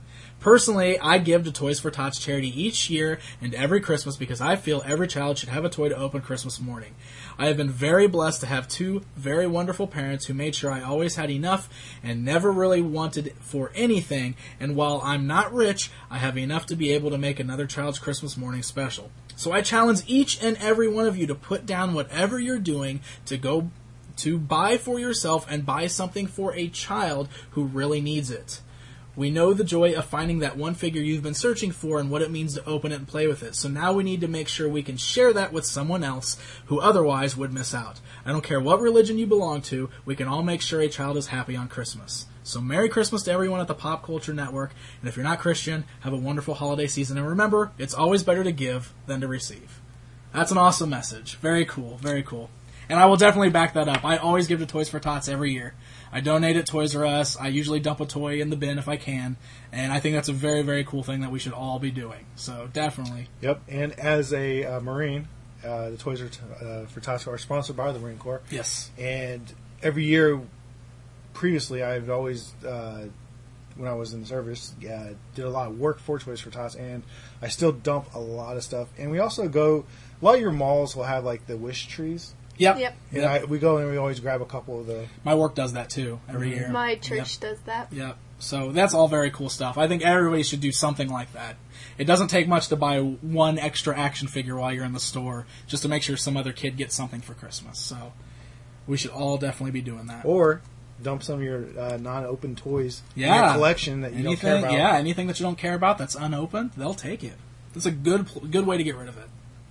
Personally, I give to Toys for Tots charity each year and every Christmas because I feel every child should have a toy to open Christmas morning. I have been very blessed to have two very wonderful parents who made sure I always had enough and never really wanted for anything, and while I'm not rich, I have enough to be able to make another child's Christmas morning special. So I challenge each and every one of you to put down whatever you're doing to go to buy for yourself and buy something for a child who really needs it. We know the joy of finding that one figure you've been searching for and what it means to open it and play with it. So now we need to make sure we can share that with someone else who otherwise would miss out. I don't care what religion you belong to, we can all make sure a child is happy on Christmas. So Merry Christmas to everyone at the Pop Culture Network, and if you're not Christian, have a wonderful holiday season. And remember, it's always better to give than to receive. That's an awesome message. Very cool, very cool. And I will definitely back that up. I always give to Toys for Tots every year. I donate at Toys R Us. I usually dump a toy in the bin if I can. And I think that's a very, very cool thing that we should all be doing. So, definitely. Yep. And as a uh, Marine, uh, the Toys uh, for Tots are sponsored by the Marine Corps. Yes. And every year, previously, I've always, uh, when I was in the service, uh, did a lot of work for Toys for Tots. And I still dump a lot of stuff. And we also go, a lot of your malls will have, like, the wish trees. Yep. Yep. And Yep. I, we go and we always grab a couple of the... My work does that, too, every year. My church does that. Yep. So that's all very cool stuff. I think everybody should do something like that. It doesn't take much to buy one extra action figure while you're in the store just to make sure some other kid gets something for Christmas. So we should all definitely be doing that. Or dump some of your uh, non-open toys Yeah. in your collection that you anything, don't care about. Yeah, anything that you don't care about that's unopened, they'll take it. That's a good good way to get rid of it.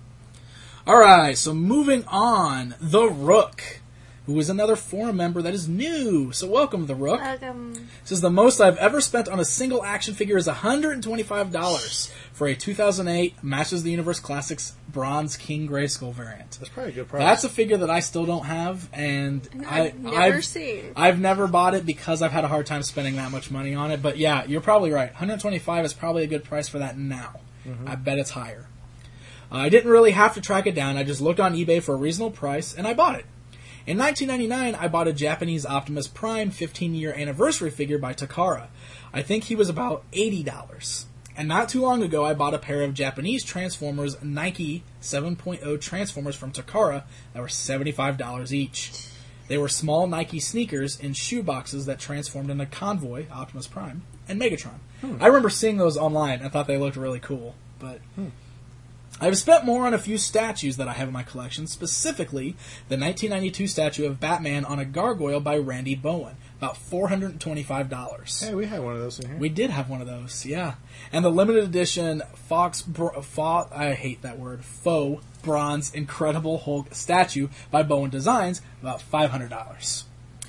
All right, so moving on, The Rook, who is another forum member that is new. So welcome, The Rook. Um, Says the most I've ever spent on a single action figure is one hundred twenty-five dollars for a two thousand eight Masters of the Universe Classics Bronze King Grayskull variant. That's probably a good price. That's a figure that I still don't have, and I, I've never I've, seen. I've never bought it because I've had a hard time spending that much money on it. But yeah, you're probably right. one hundred twenty-five dollars is probably a good price for that now. Mm-hmm. I bet it's higher. Uh, I didn't really have to track it down. I just looked on eBay for a reasonable price, and I bought it. In nineteen ninety-nine, I bought a Japanese Optimus Prime fifteen-year anniversary figure by Takara. I think he was about eighty dollars. And not too long ago, I bought a pair of Japanese Transformers Nike seven point oh Transformers from Takara that were seventy-five dollars each. They were small Nike sneakers in shoe boxes that transformed into Convoy, Optimus Prime, and Megatron. Hmm. I remember seeing those online. I thought they looked really cool. But hmm. I've spent more on a few statues that I have in my collection, specifically the nineteen ninety-two statue of Batman on a gargoyle by Randy Bowen, about four hundred twenty-five dollars. Hey, we had one of those in here. We did have one of those, yeah. And the limited edition Fox, Bro- Fo- I hate that word, faux bronze Incredible Hulk statue by Bowen Designs, about five hundred dollars.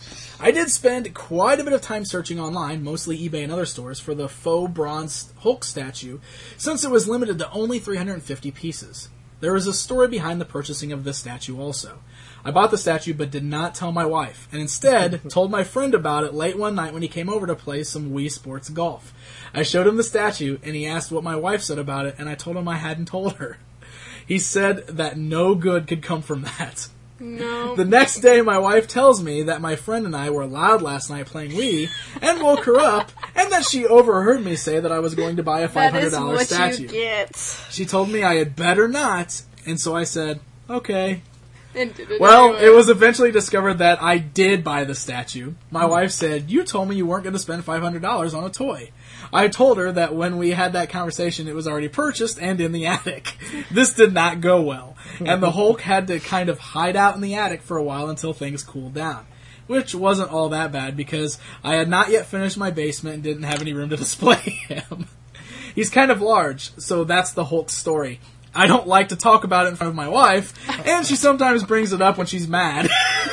I did spend quite a bit of time searching online, mostly eBay and other stores, for the faux bronze Hulk statue, since it was limited to only three hundred fifty pieces. There is a story behind the purchasing of this statue also. I bought the statue but did not tell my wife, and instead told my friend about it late one night when he came over to play some Wii Sports Golf. I showed him the statue, and he asked what my wife said about it, and I told him I hadn't told her. He said that no good could come from that. No. The next day, my wife tells me that my friend and I were loud last night playing Wii and woke her up, and that she overheard me say that I was going to buy a five hundred dollars that is statue. what you get. She told me I had better not, and so I said, okay. And did it Well, anyway. it was eventually discovered that I did buy the statue. My wife said, you told me you weren't going to spend five hundred dollars on a toy. I told her that when we had that conversation, it was already purchased and in the attic. This did not go well, and the Hulk had to kind of hide out in the attic for a while until things cooled down, which wasn't all that bad because I had not yet finished my basement and didn't have any room to display him. He's kind of large, so that's the Hulk story. I don't like to talk about it in front of my wife, and she sometimes brings it up when she's mad.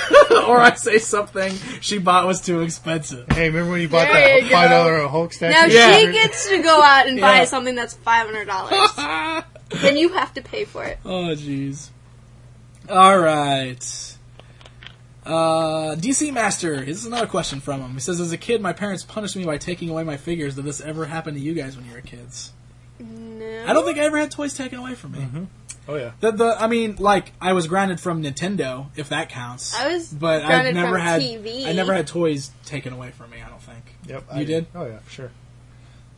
Or I say something she bought was too expensive. Hey, remember when you bought There that you go. five dollar Hulk statue? Now Yeah. she gets to go out and buy Yeah. something that's five hundred dollars. Then you have to pay for it. Oh, jeez. All right. Uh, D C Master. This is another question from him. He says, as a kid, my parents punished me by taking away my figures. Did this ever happen to you guys when you were kids? No. I don't think I ever had toys taken away from me. Mm-hmm. Oh, yeah. The, the, I mean, like, I was grounded from Nintendo, if that counts. I was but I've grounded never from had, T V. I never had toys taken away from me, I don't think. Yep. You I did? Oh, yeah, for sure.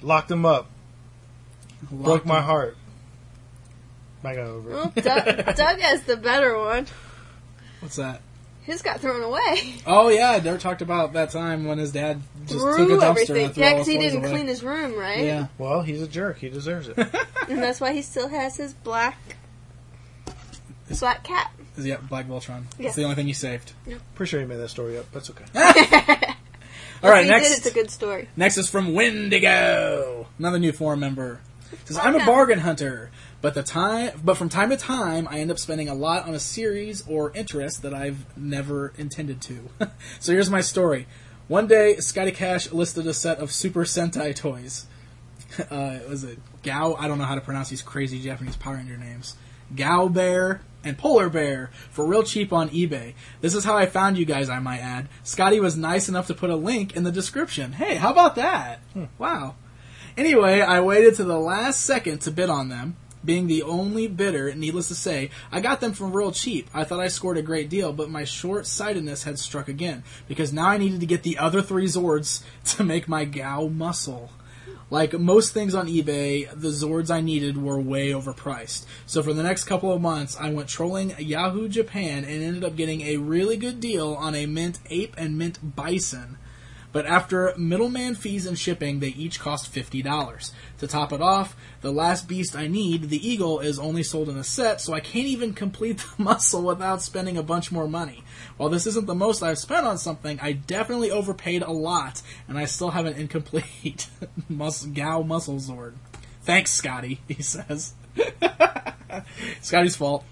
Locked him up. Locked Broke my him. heart. I got over it. Well, Doug, Doug has the better one. What's that? His got thrown away. Oh yeah, Dirt talked about that time when his dad just Threw took a dumpster everything. and threw Yeah, all because his he toys didn't away. clean his room, right? Yeah. Well, he's a jerk. He deserves it. And that's why he still has his black black cat. Yeah, Black Voltron. Yeah. It's the only thing he saved. Pretty sure he made that story up. That's okay. All right, If he next. did, it's a good story. Next is from Wendigo, another new forum member. It says, Oh, I'm a yeah. bargain hunter, but the time, but from time to time, I end up spending a lot on a series or interest that I've never intended to. So here's my story. One day, Scotty Cash listed a set of Super Sentai toys. Uh, it was a Gao, I don't know how to pronounce these crazy Japanese Power Ranger names. Gao Bear and Polar Bear for real cheap on eBay. This is how I found you guys, I might add. Scotty was nice enough to put a link in the description. Hey, how about that? Hmm. Wow. Anyway, I waited to the last second to bid on them. Being the only bidder, needless to say, I got them for real cheap. I thought I scored a great deal, but my short-sightedness had struck again, because now I needed to get the other three Zords to make my Gao muscle. Like most things on eBay, the Zords I needed were way overpriced. So for the next couple of months, I went trolling Yahoo Japan and ended up getting a really good deal on a Mint Ape and Mint Bison. But after middleman fees and shipping, they each cost fifty dollars. To top it off, the last beast I need, the Eagle, is only sold in a set, so I can't even complete the muscle without spending a bunch more money. While this isn't the most I've spent on something, I definitely overpaid a lot, and I still have an incomplete mus- Gao Muscle Zord. Thanks, Scotty, he says. Scotty's fault.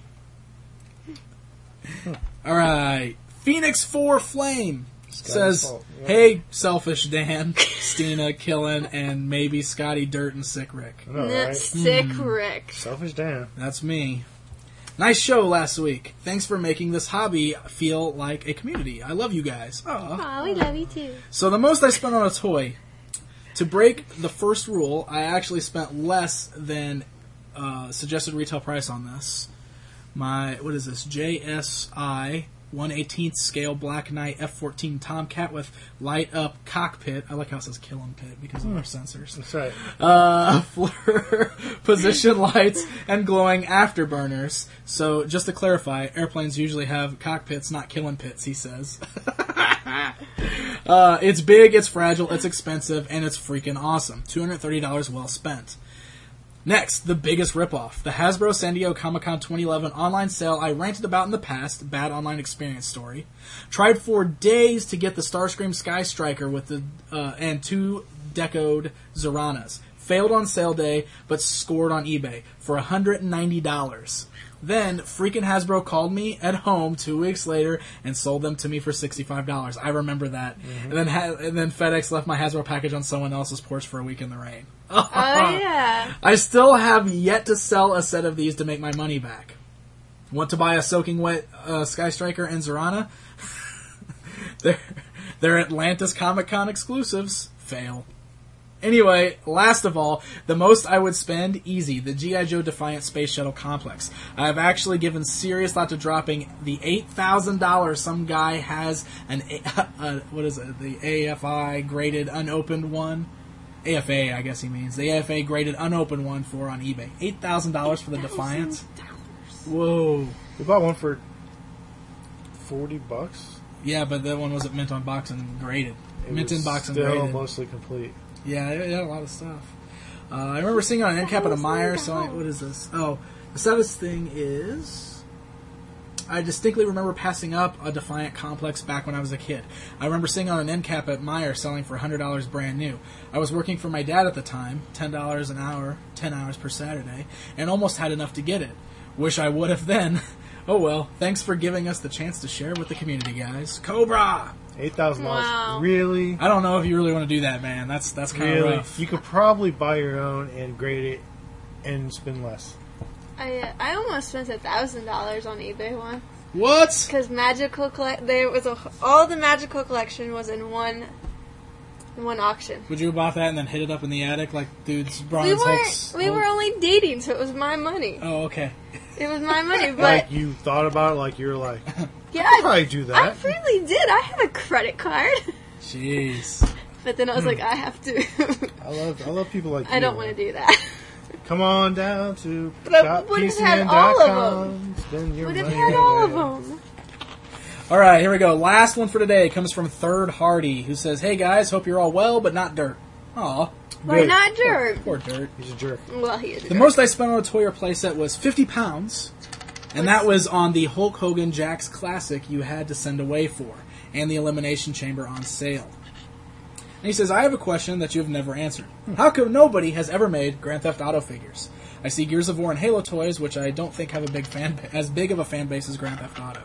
Alright. Phoenix four Flame says, fault, yeah. hey, selfish Dan, Stina, Killen, and maybe Scotty, Dirt, and Sick Rick. I know, Nah, right? Sick Rick. Selfish Dan. That's me. Nice show last week. Thanks for making this hobby feel like a community. I love you guys. Aw. Aw, we love you too. So the most I spent on a toy. To break the first rule, I actually spent less than uh, suggested retail price on this. My, what is this? J S I one eighteenth scale Black Knight F fourteen Tomcat with light up cockpit. I like how it says kill 'em pit because of our sensors. That's right. Uh, FLIR position lights and glowing afterburners. So just to clarify, airplanes usually have cockpits, not killing pits, he says. uh, it's big, it's fragile, it's expensive, and it's freaking awesome. two hundred thirty dollars well spent. Next, the biggest ripoff. The Hasbro San Diego Comic-Con twenty eleven online sale I ranted about in the past, bad online experience story. Tried for days to get the Starscream Sky Striker with the uh, and two decoed Zoranas. Failed on sale day, but scored on eBay for one hundred ninety dollars. Then, freaking Hasbro called me at home two weeks later and sold them to me for sixty-five dollars. I remember that. Mm-hmm. And then ha- and then FedEx left my Hasbro package on someone else's porch for a week in the rain. Oh, yeah. I still have yet to sell a set of these to make my money back. Want to buy a soaking wet uh, Sky Striker and Zorana? they're, they're Atlantis Comic-Con exclusives. Fail. Anyway, last of all, the most I would spend, easy, the G I. Joe Defiant Space Shuttle Complex. I have actually given serious thought to dropping the eight thousand dollars some guy has an, uh, what is it, the A F I graded unopened one? A F A, I guess he means. The A F A graded unopened one for on eBay. eight thousand dollars for the Defiant? Whoa. We bought one for forty bucks. Yeah, but that one wasn't mint on box and graded. It Mint was in box and still graded. mostly complete. Yeah, it had a lot of stuff. Uh, I remember seeing it on an end cap at a Meyer, so I, what is this? Oh, the saddest thing is, I distinctly remember passing up a Defiant Complex back when I was a kid. I remember seeing on an end cap at Meyer selling for one hundred dollars brand new. I was working for my dad at the time, ten dollars an hour, ten hours per Saturday, and almost had enough to get it. Wish I would have then. Oh well, thanks for giving us the chance to share with the community, guys. Cobra! Eight thousand dollars. Wow. Really? I don't know if you really want to do that, man. That's that's kind of Really? rough. You could probably buy your own and grade it and spend less. I uh, I almost spent a thousand dollars on eBay once What? because magical collect there was a all the magical collection was in one in one auction. Would you have bought that and then hit it up in the attic like dudes bronze We Hulk's weren't we old- were only dating, so it was my money. Oh, okay. It was my money, but Like you thought about it, like you were like, yeah, I'd I, probably do I that. really did. I have a credit card. Jeez. But then I was like, I have to. I love I love people like I you. don't want to do that. Come on down to But I shop would P have C had N all dot of com. Spend your Would have money had all of away. them. All right, here we go. Last one for today comes from Third Hardy, who says, "Hey guys, hope you're all well, but not dirt." Aw, Why Good. not jerk? poor dirt. He's a jerk. Well, he is. a The jerk. most I spent on a toy or playset was fifty pounds, and that was on the Hulk Hogan Jakks Classic you had to send away for, and the Elimination Chamber on sale. And he says, I have a question that you have never answered. How come nobody has ever made Grand Theft Auto figures? I see Gears of War and Halo toys, which I don't think have a big fan ba- as big of a fan base as Grand Theft Auto.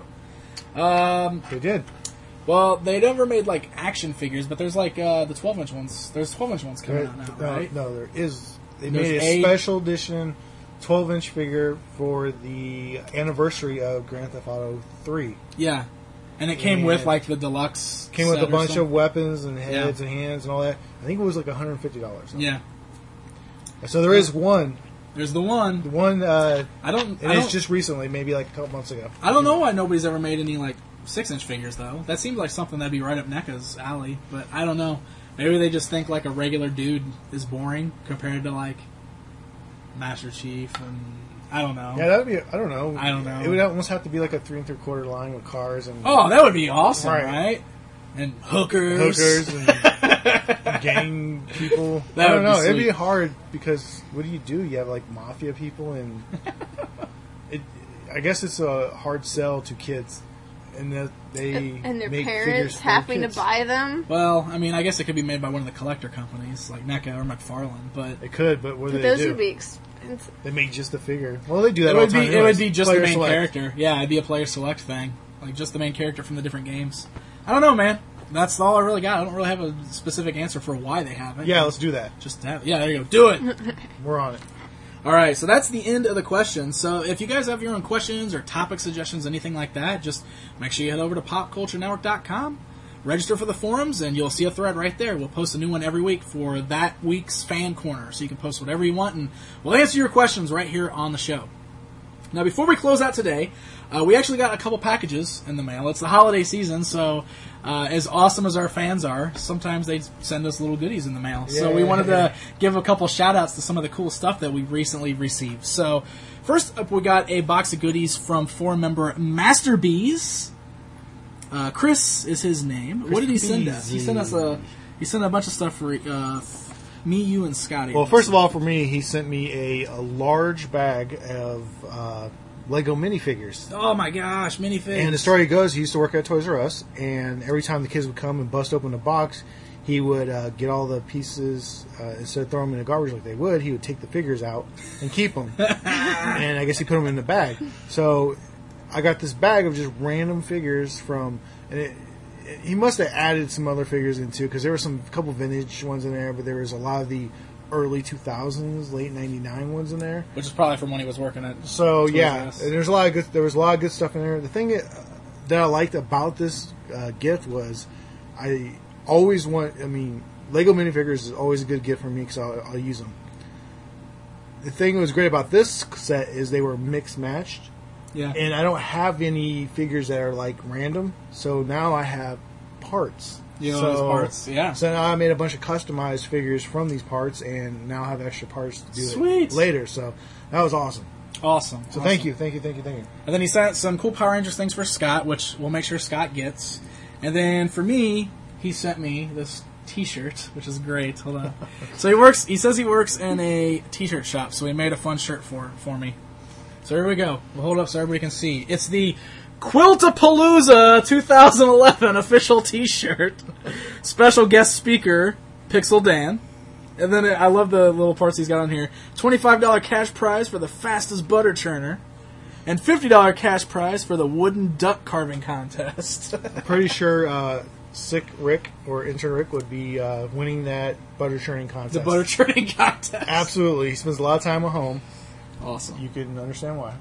Um, They did. well, they never made like action figures, but there's like uh, the twelve inch ones. There's twelve inch ones coming There- out now, no, right? no, there is. They There's made a a- special edition twelve inch figure for the anniversary of Grand Theft Auto three. Yeah, and it came And with like the deluxe. Came with set a or bunch something. of weapons and heads Yeah. and hands and all that. I think it was like one hundred fifty dollars. Yeah, So there is one. there's the one. The one, uh, I don't. and I it's don't, just recently, maybe like a couple months ago. I don't know why nobody's ever made any like six inch figures though. That seems like something that'd be right up NECA's alley, but I don't know. Maybe they just think like a regular dude is boring compared to like Master Chief, and I don't know. Yeah, that would be, I don't know. I don't know. It would almost have to be like a three and three quarter line with cars and Oh, that would be awesome, right? Right. And hookers, hookers and gang people. That I would don't be know. It'd sweet. be hard because what do you do? You have like mafia people, and it. I guess it's a hard sell to kids, and that they and their make figures parents for having to kids. buy them. Well, I mean, I guess it could be made by one of the collector companies like NECA or McFarlane, but They could, but what do But they those do? would be expensive. They make just the figure. Well, they do that it all would the be time. it would anyways. be just the Player main select. character. Yeah, it'd be a player select thing, like just the main character from the different games. I don't know, man. That's all I really got. I don't really have a specific answer for why they have it. Yeah, let's do that. just have, yeah. There you go. Do it. We're on it. All right, so that's the end of the questions. So if you guys have your own questions or topic suggestions, anything like that, just make sure you head over to pop culture network dot com, register for the forums, and you'll see a thread right there. We'll post a new one every week for that week's fan corner, so you can post whatever you want, and we'll answer your questions right here on the show. Now, before we close out today, uh, we actually got a couple packages in the mail. It's the holiday season, so uh, as awesome as our fans are, sometimes they send us little goodies in the mail. So we Yeah. wanted to give a couple shout-outs to some of the cool stuff that we recently received. So first up, we got a box of goodies from forum-member Master Bees. Uh, Chris is his name. what did he send us? He sent us a he sent a bunch of stuff for uh, me, you, and Scotty. Well, first of all, for me, he sent me a, a large bag of uh, Lego minifigures. Oh my gosh, minifigs. And the story goes, he used to work at Toys R Us, and every time the kids would come and bust open the box, he would uh, get all the pieces, uh, instead of throwing them in the garbage like they would, he would take the figures out and keep them. And I guess he put them in the bag. So I got this bag of just random figures from, and it, it, he must have added some other figures into, because there were some couple vintage ones in there, but there was a lot of the early two thousands, late ninety-nine ones in there. Which is probably from when he was working at. So Toys R yeah, Us. and there's a lot of good. There was a lot of good stuff in there. The thing that, that I liked about this uh, gift was, I always want. I mean, Lego minifigures is always a good gift for me because I'll, I'll use them. The thing that was great about this set is they were mixed matched, Yeah. and I don't have any figures that are like random. So now I have parts. You know, so, those parts, yeah. So now I made a bunch of customized figures from these parts, and now I have extra parts to do Sweet. it later. So that was awesome. Awesome. So awesome. thank you, thank you, thank you, thank you. And then he sent some cool Power Rangers things for Scott, which we'll make sure Scott gets. And then for me, he sent me this T-shirt, which is great. Hold on. So he works. He says he works in a T-shirt shop, so he made a fun shirt for for me. So here we go. We'll hold it up so everybody can see. It's the Quiltapalooza twenty eleven official T-shirt. Special guest speaker, Pixel Dan. And then I love the little parts he's got on here. twenty-five dollars cash prize for the fastest butter churner. And fifty dollars cash prize for the wooden duck carving contest. I'm pretty sure uh, Sick Rick or Intern Rick would be uh, winning that butter churning contest. the butter churning contest. Absolutely. He spends a lot of time at home. Awesome. You can understand why.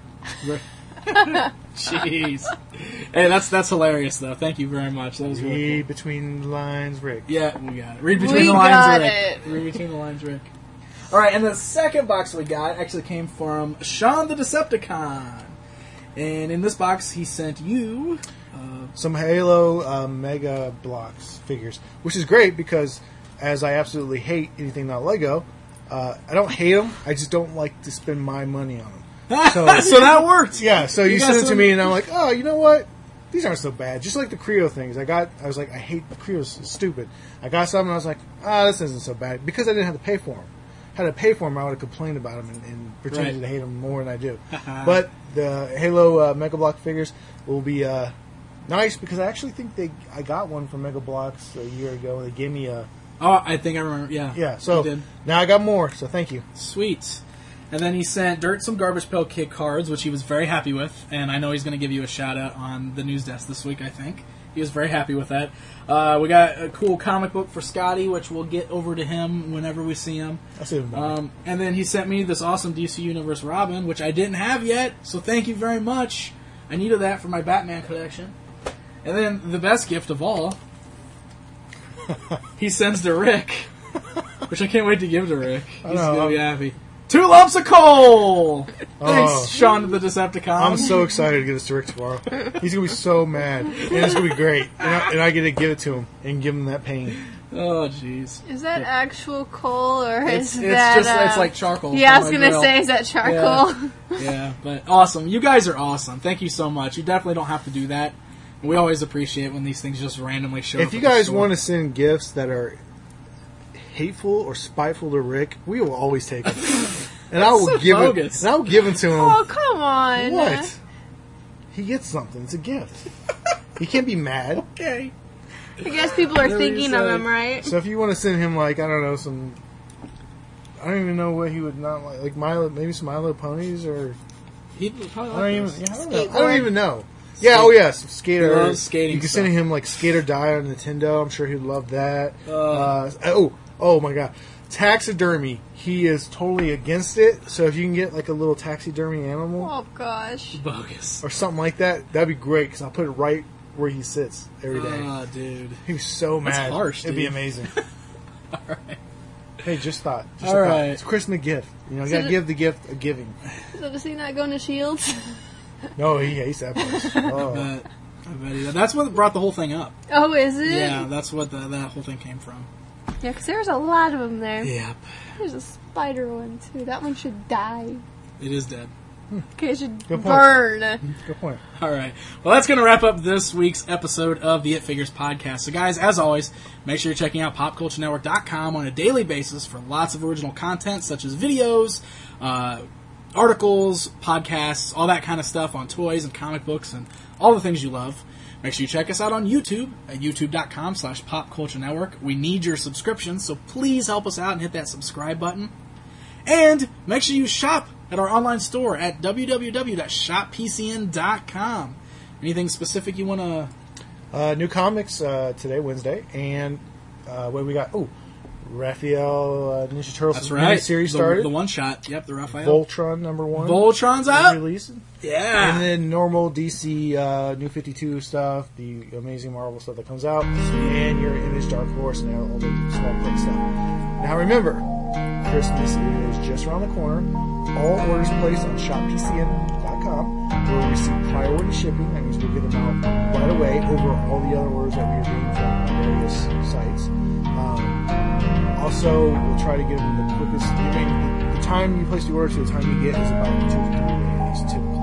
Jeez. Hey, that's that's hilarious, though. Thank you very much. That was really cool. Read between the lines, Rick. Yeah, we got it. Read between We the lines, got Rick. it. Read between the lines, Rick. All right, and the second box we got actually came from Sean the Decepticon. And in this box, he sent you... Uh, Some Halo uh, Mega Blocks figures, which is great because as I absolutely hate anything not Lego, uh, I don't hate them. I just don't like to spend my money on them. So, so that worked. Yeah, so you, You got sent it to some- me, and I'm like, oh, you know what? These aren't so bad. Just like the Creo things. I got, I was like, I hate the Creo's stupid. I got some, and I was like, ah, this isn't so bad. Because I didn't have to pay for them. Had to pay for them, I would have complained about them and, and pretended Right. to hate them more than I do. But the Halo uh, Mega Block figures will be uh, nice because I actually think they, I got one from Mega Blocks a year ago, and they gave me a, Oh, I think I remember. Yeah. yeah, so You did. now I got more, so thank you. Sweet. And then he sent Dirt some Garbage Pail Kid cards, which he was very happy with. And I know he's going to give you a shout out on the news desk this week, I think. He was very happy with that. Uh, we got a cool comic book for Scotty, which we'll get over to him whenever we see him. I'll see you tomorrow. Um, and then he sent me this awesome D C Universe Robin, which I didn't have yet, so thank you very much. I needed that for my Batman collection. And then the best gift of all, he sends to Rick, which I can't wait to give to Rick. He's know, going to be I'm- happy. Two lumps of coal! Thanks, Oh. Sean the Decepticon. I'm so excited to get this to Rick tomorrow. He's gonna be so mad, and it's gonna be great. And I, and I get to give it to him and give him that pain. Oh, jeez. Is that actual coal or It's, is it's that? just, uh, it's like charcoal. yeah, I from was my gonna grill. say, is that charcoal? Yeah, but awesome. You guys are awesome. Thank you so much. You definitely don't have to do that. We always appreciate when these things just randomly show up. If you at the guys store. want to send gifts that are hateful or spiteful to Rick, we will always take them, and I will so give bogus. it. And I will give them to him. Oh, come on! What? He gets something. It's a gift. He can't be mad. Okay. I guess people are Whatever you thinking of say. him, right? So if you want to send him, like, I don't know, some, I don't even know what he would not like, like Milo, maybe some Milo ponies, or He probably I don't even, those. yeah, I don't know. I Skateboard. don't even know. Yeah, oh yes, skater. He loves skating You can stuff. send him like Skater Die on Nintendo. I'm sure he'd love that. Uh. Uh, oh, oh my god, taxidermy. He is totally against it. So if you can get like a little taxidermy animal Oh gosh. Bogus. or something like that, that'd be great because I'll put it right where he sits every day. Oh, dude. He's so That's mad. harsh, It'd be dude. amazing. All right. Hey, just thought. Just All a thought. right. It's a Christmas gift. You know, you So gotta the- give the gift of giving. So does he not go into Shields? No, he hates that place. Oh. But I bet he, that's what brought the whole thing up. Oh, is it? Yeah, that's what the, that whole thing came from. Yeah, because there's a lot of them there. Yep. There's a spider one too. That one should die. It is dead. Okay, it should Good point. burn. Good point. All right. Well, that's going to wrap up this week's episode of the It Figures podcast. So, guys, as always, make sure you're checking out pop culture network dot com on a daily basis for lots of original content, such as videos, uh, articles, podcasts, all that kind of stuff on toys and comic books and all the things you love. Make sure you check us out on YouTube at youtube dot com slash popculturenetwork. We need your subscriptions, so please help us out and hit that subscribe button. And make sure you shop at our online store at w w w dot shop p c n dot com. Anything specific you want to... Uh, new comics uh, today, Wednesday, and uh, what we got? Oh, Raphael uh, Ninja Turtles That's right. series the, started. The one-shot. Yep, the Raphael. Voltron number one. Voltron's out? Release. Yeah. And then normal D C uh, New fifty-two stuff, the Amazing Marvel stuff that comes out, and your Image Dark Horse and all the small print stuff. Now remember, Christmas is just around the corner. All orders placed on shop p c n dot com will receive priority shipping. That means we'll get them out right away over all the other orders that we are getting from various sites. Um, also, we'll try to get them the quickest. I mean, the time you place the order to the time you get is about two to three days typically.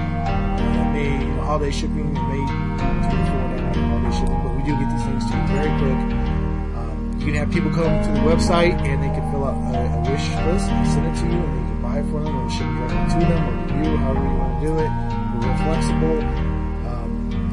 Uh, may, you know, holiday shipping, it may take three or four days holiday shipping, but we do get these things to you very quick. Um, you can have people come to the website and they can fill out a, a wish list and send it to you, and you can buy it for them or ship it directly to them or to you, however you want to do it. We're real flexible. Um,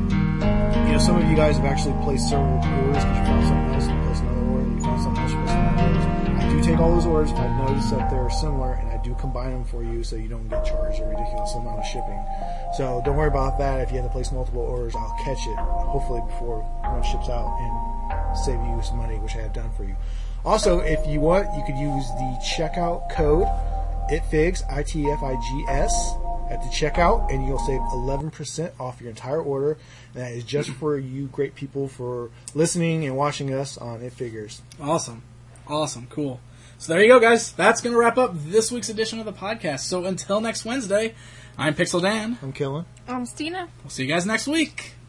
you know, some of you guys have actually placed several orders because you found something else and you placed another order and you found something else and you placed another order. I do take all those orders if I notice that they're similar, and I do combine them for you so you don't get charged a ridiculous amount of shipping. So don't worry about that. If you have to place multiple orders, I'll catch it hopefully before one ships out and save you some money, which I have done for you. Also, if you want, you could use the checkout code ITFIGS, I T F I G S, at the checkout, and you'll save eleven percent off your entire order. And that is just for you great people for listening and watching us on It Figures. Awesome. Awesome. Cool. So there you go, guys. That's going to wrap up this week's edition of the podcast. So until next Wednesday, I'm Pixel Dan. I'm Killing. I'm Stina. We'll see you guys next week.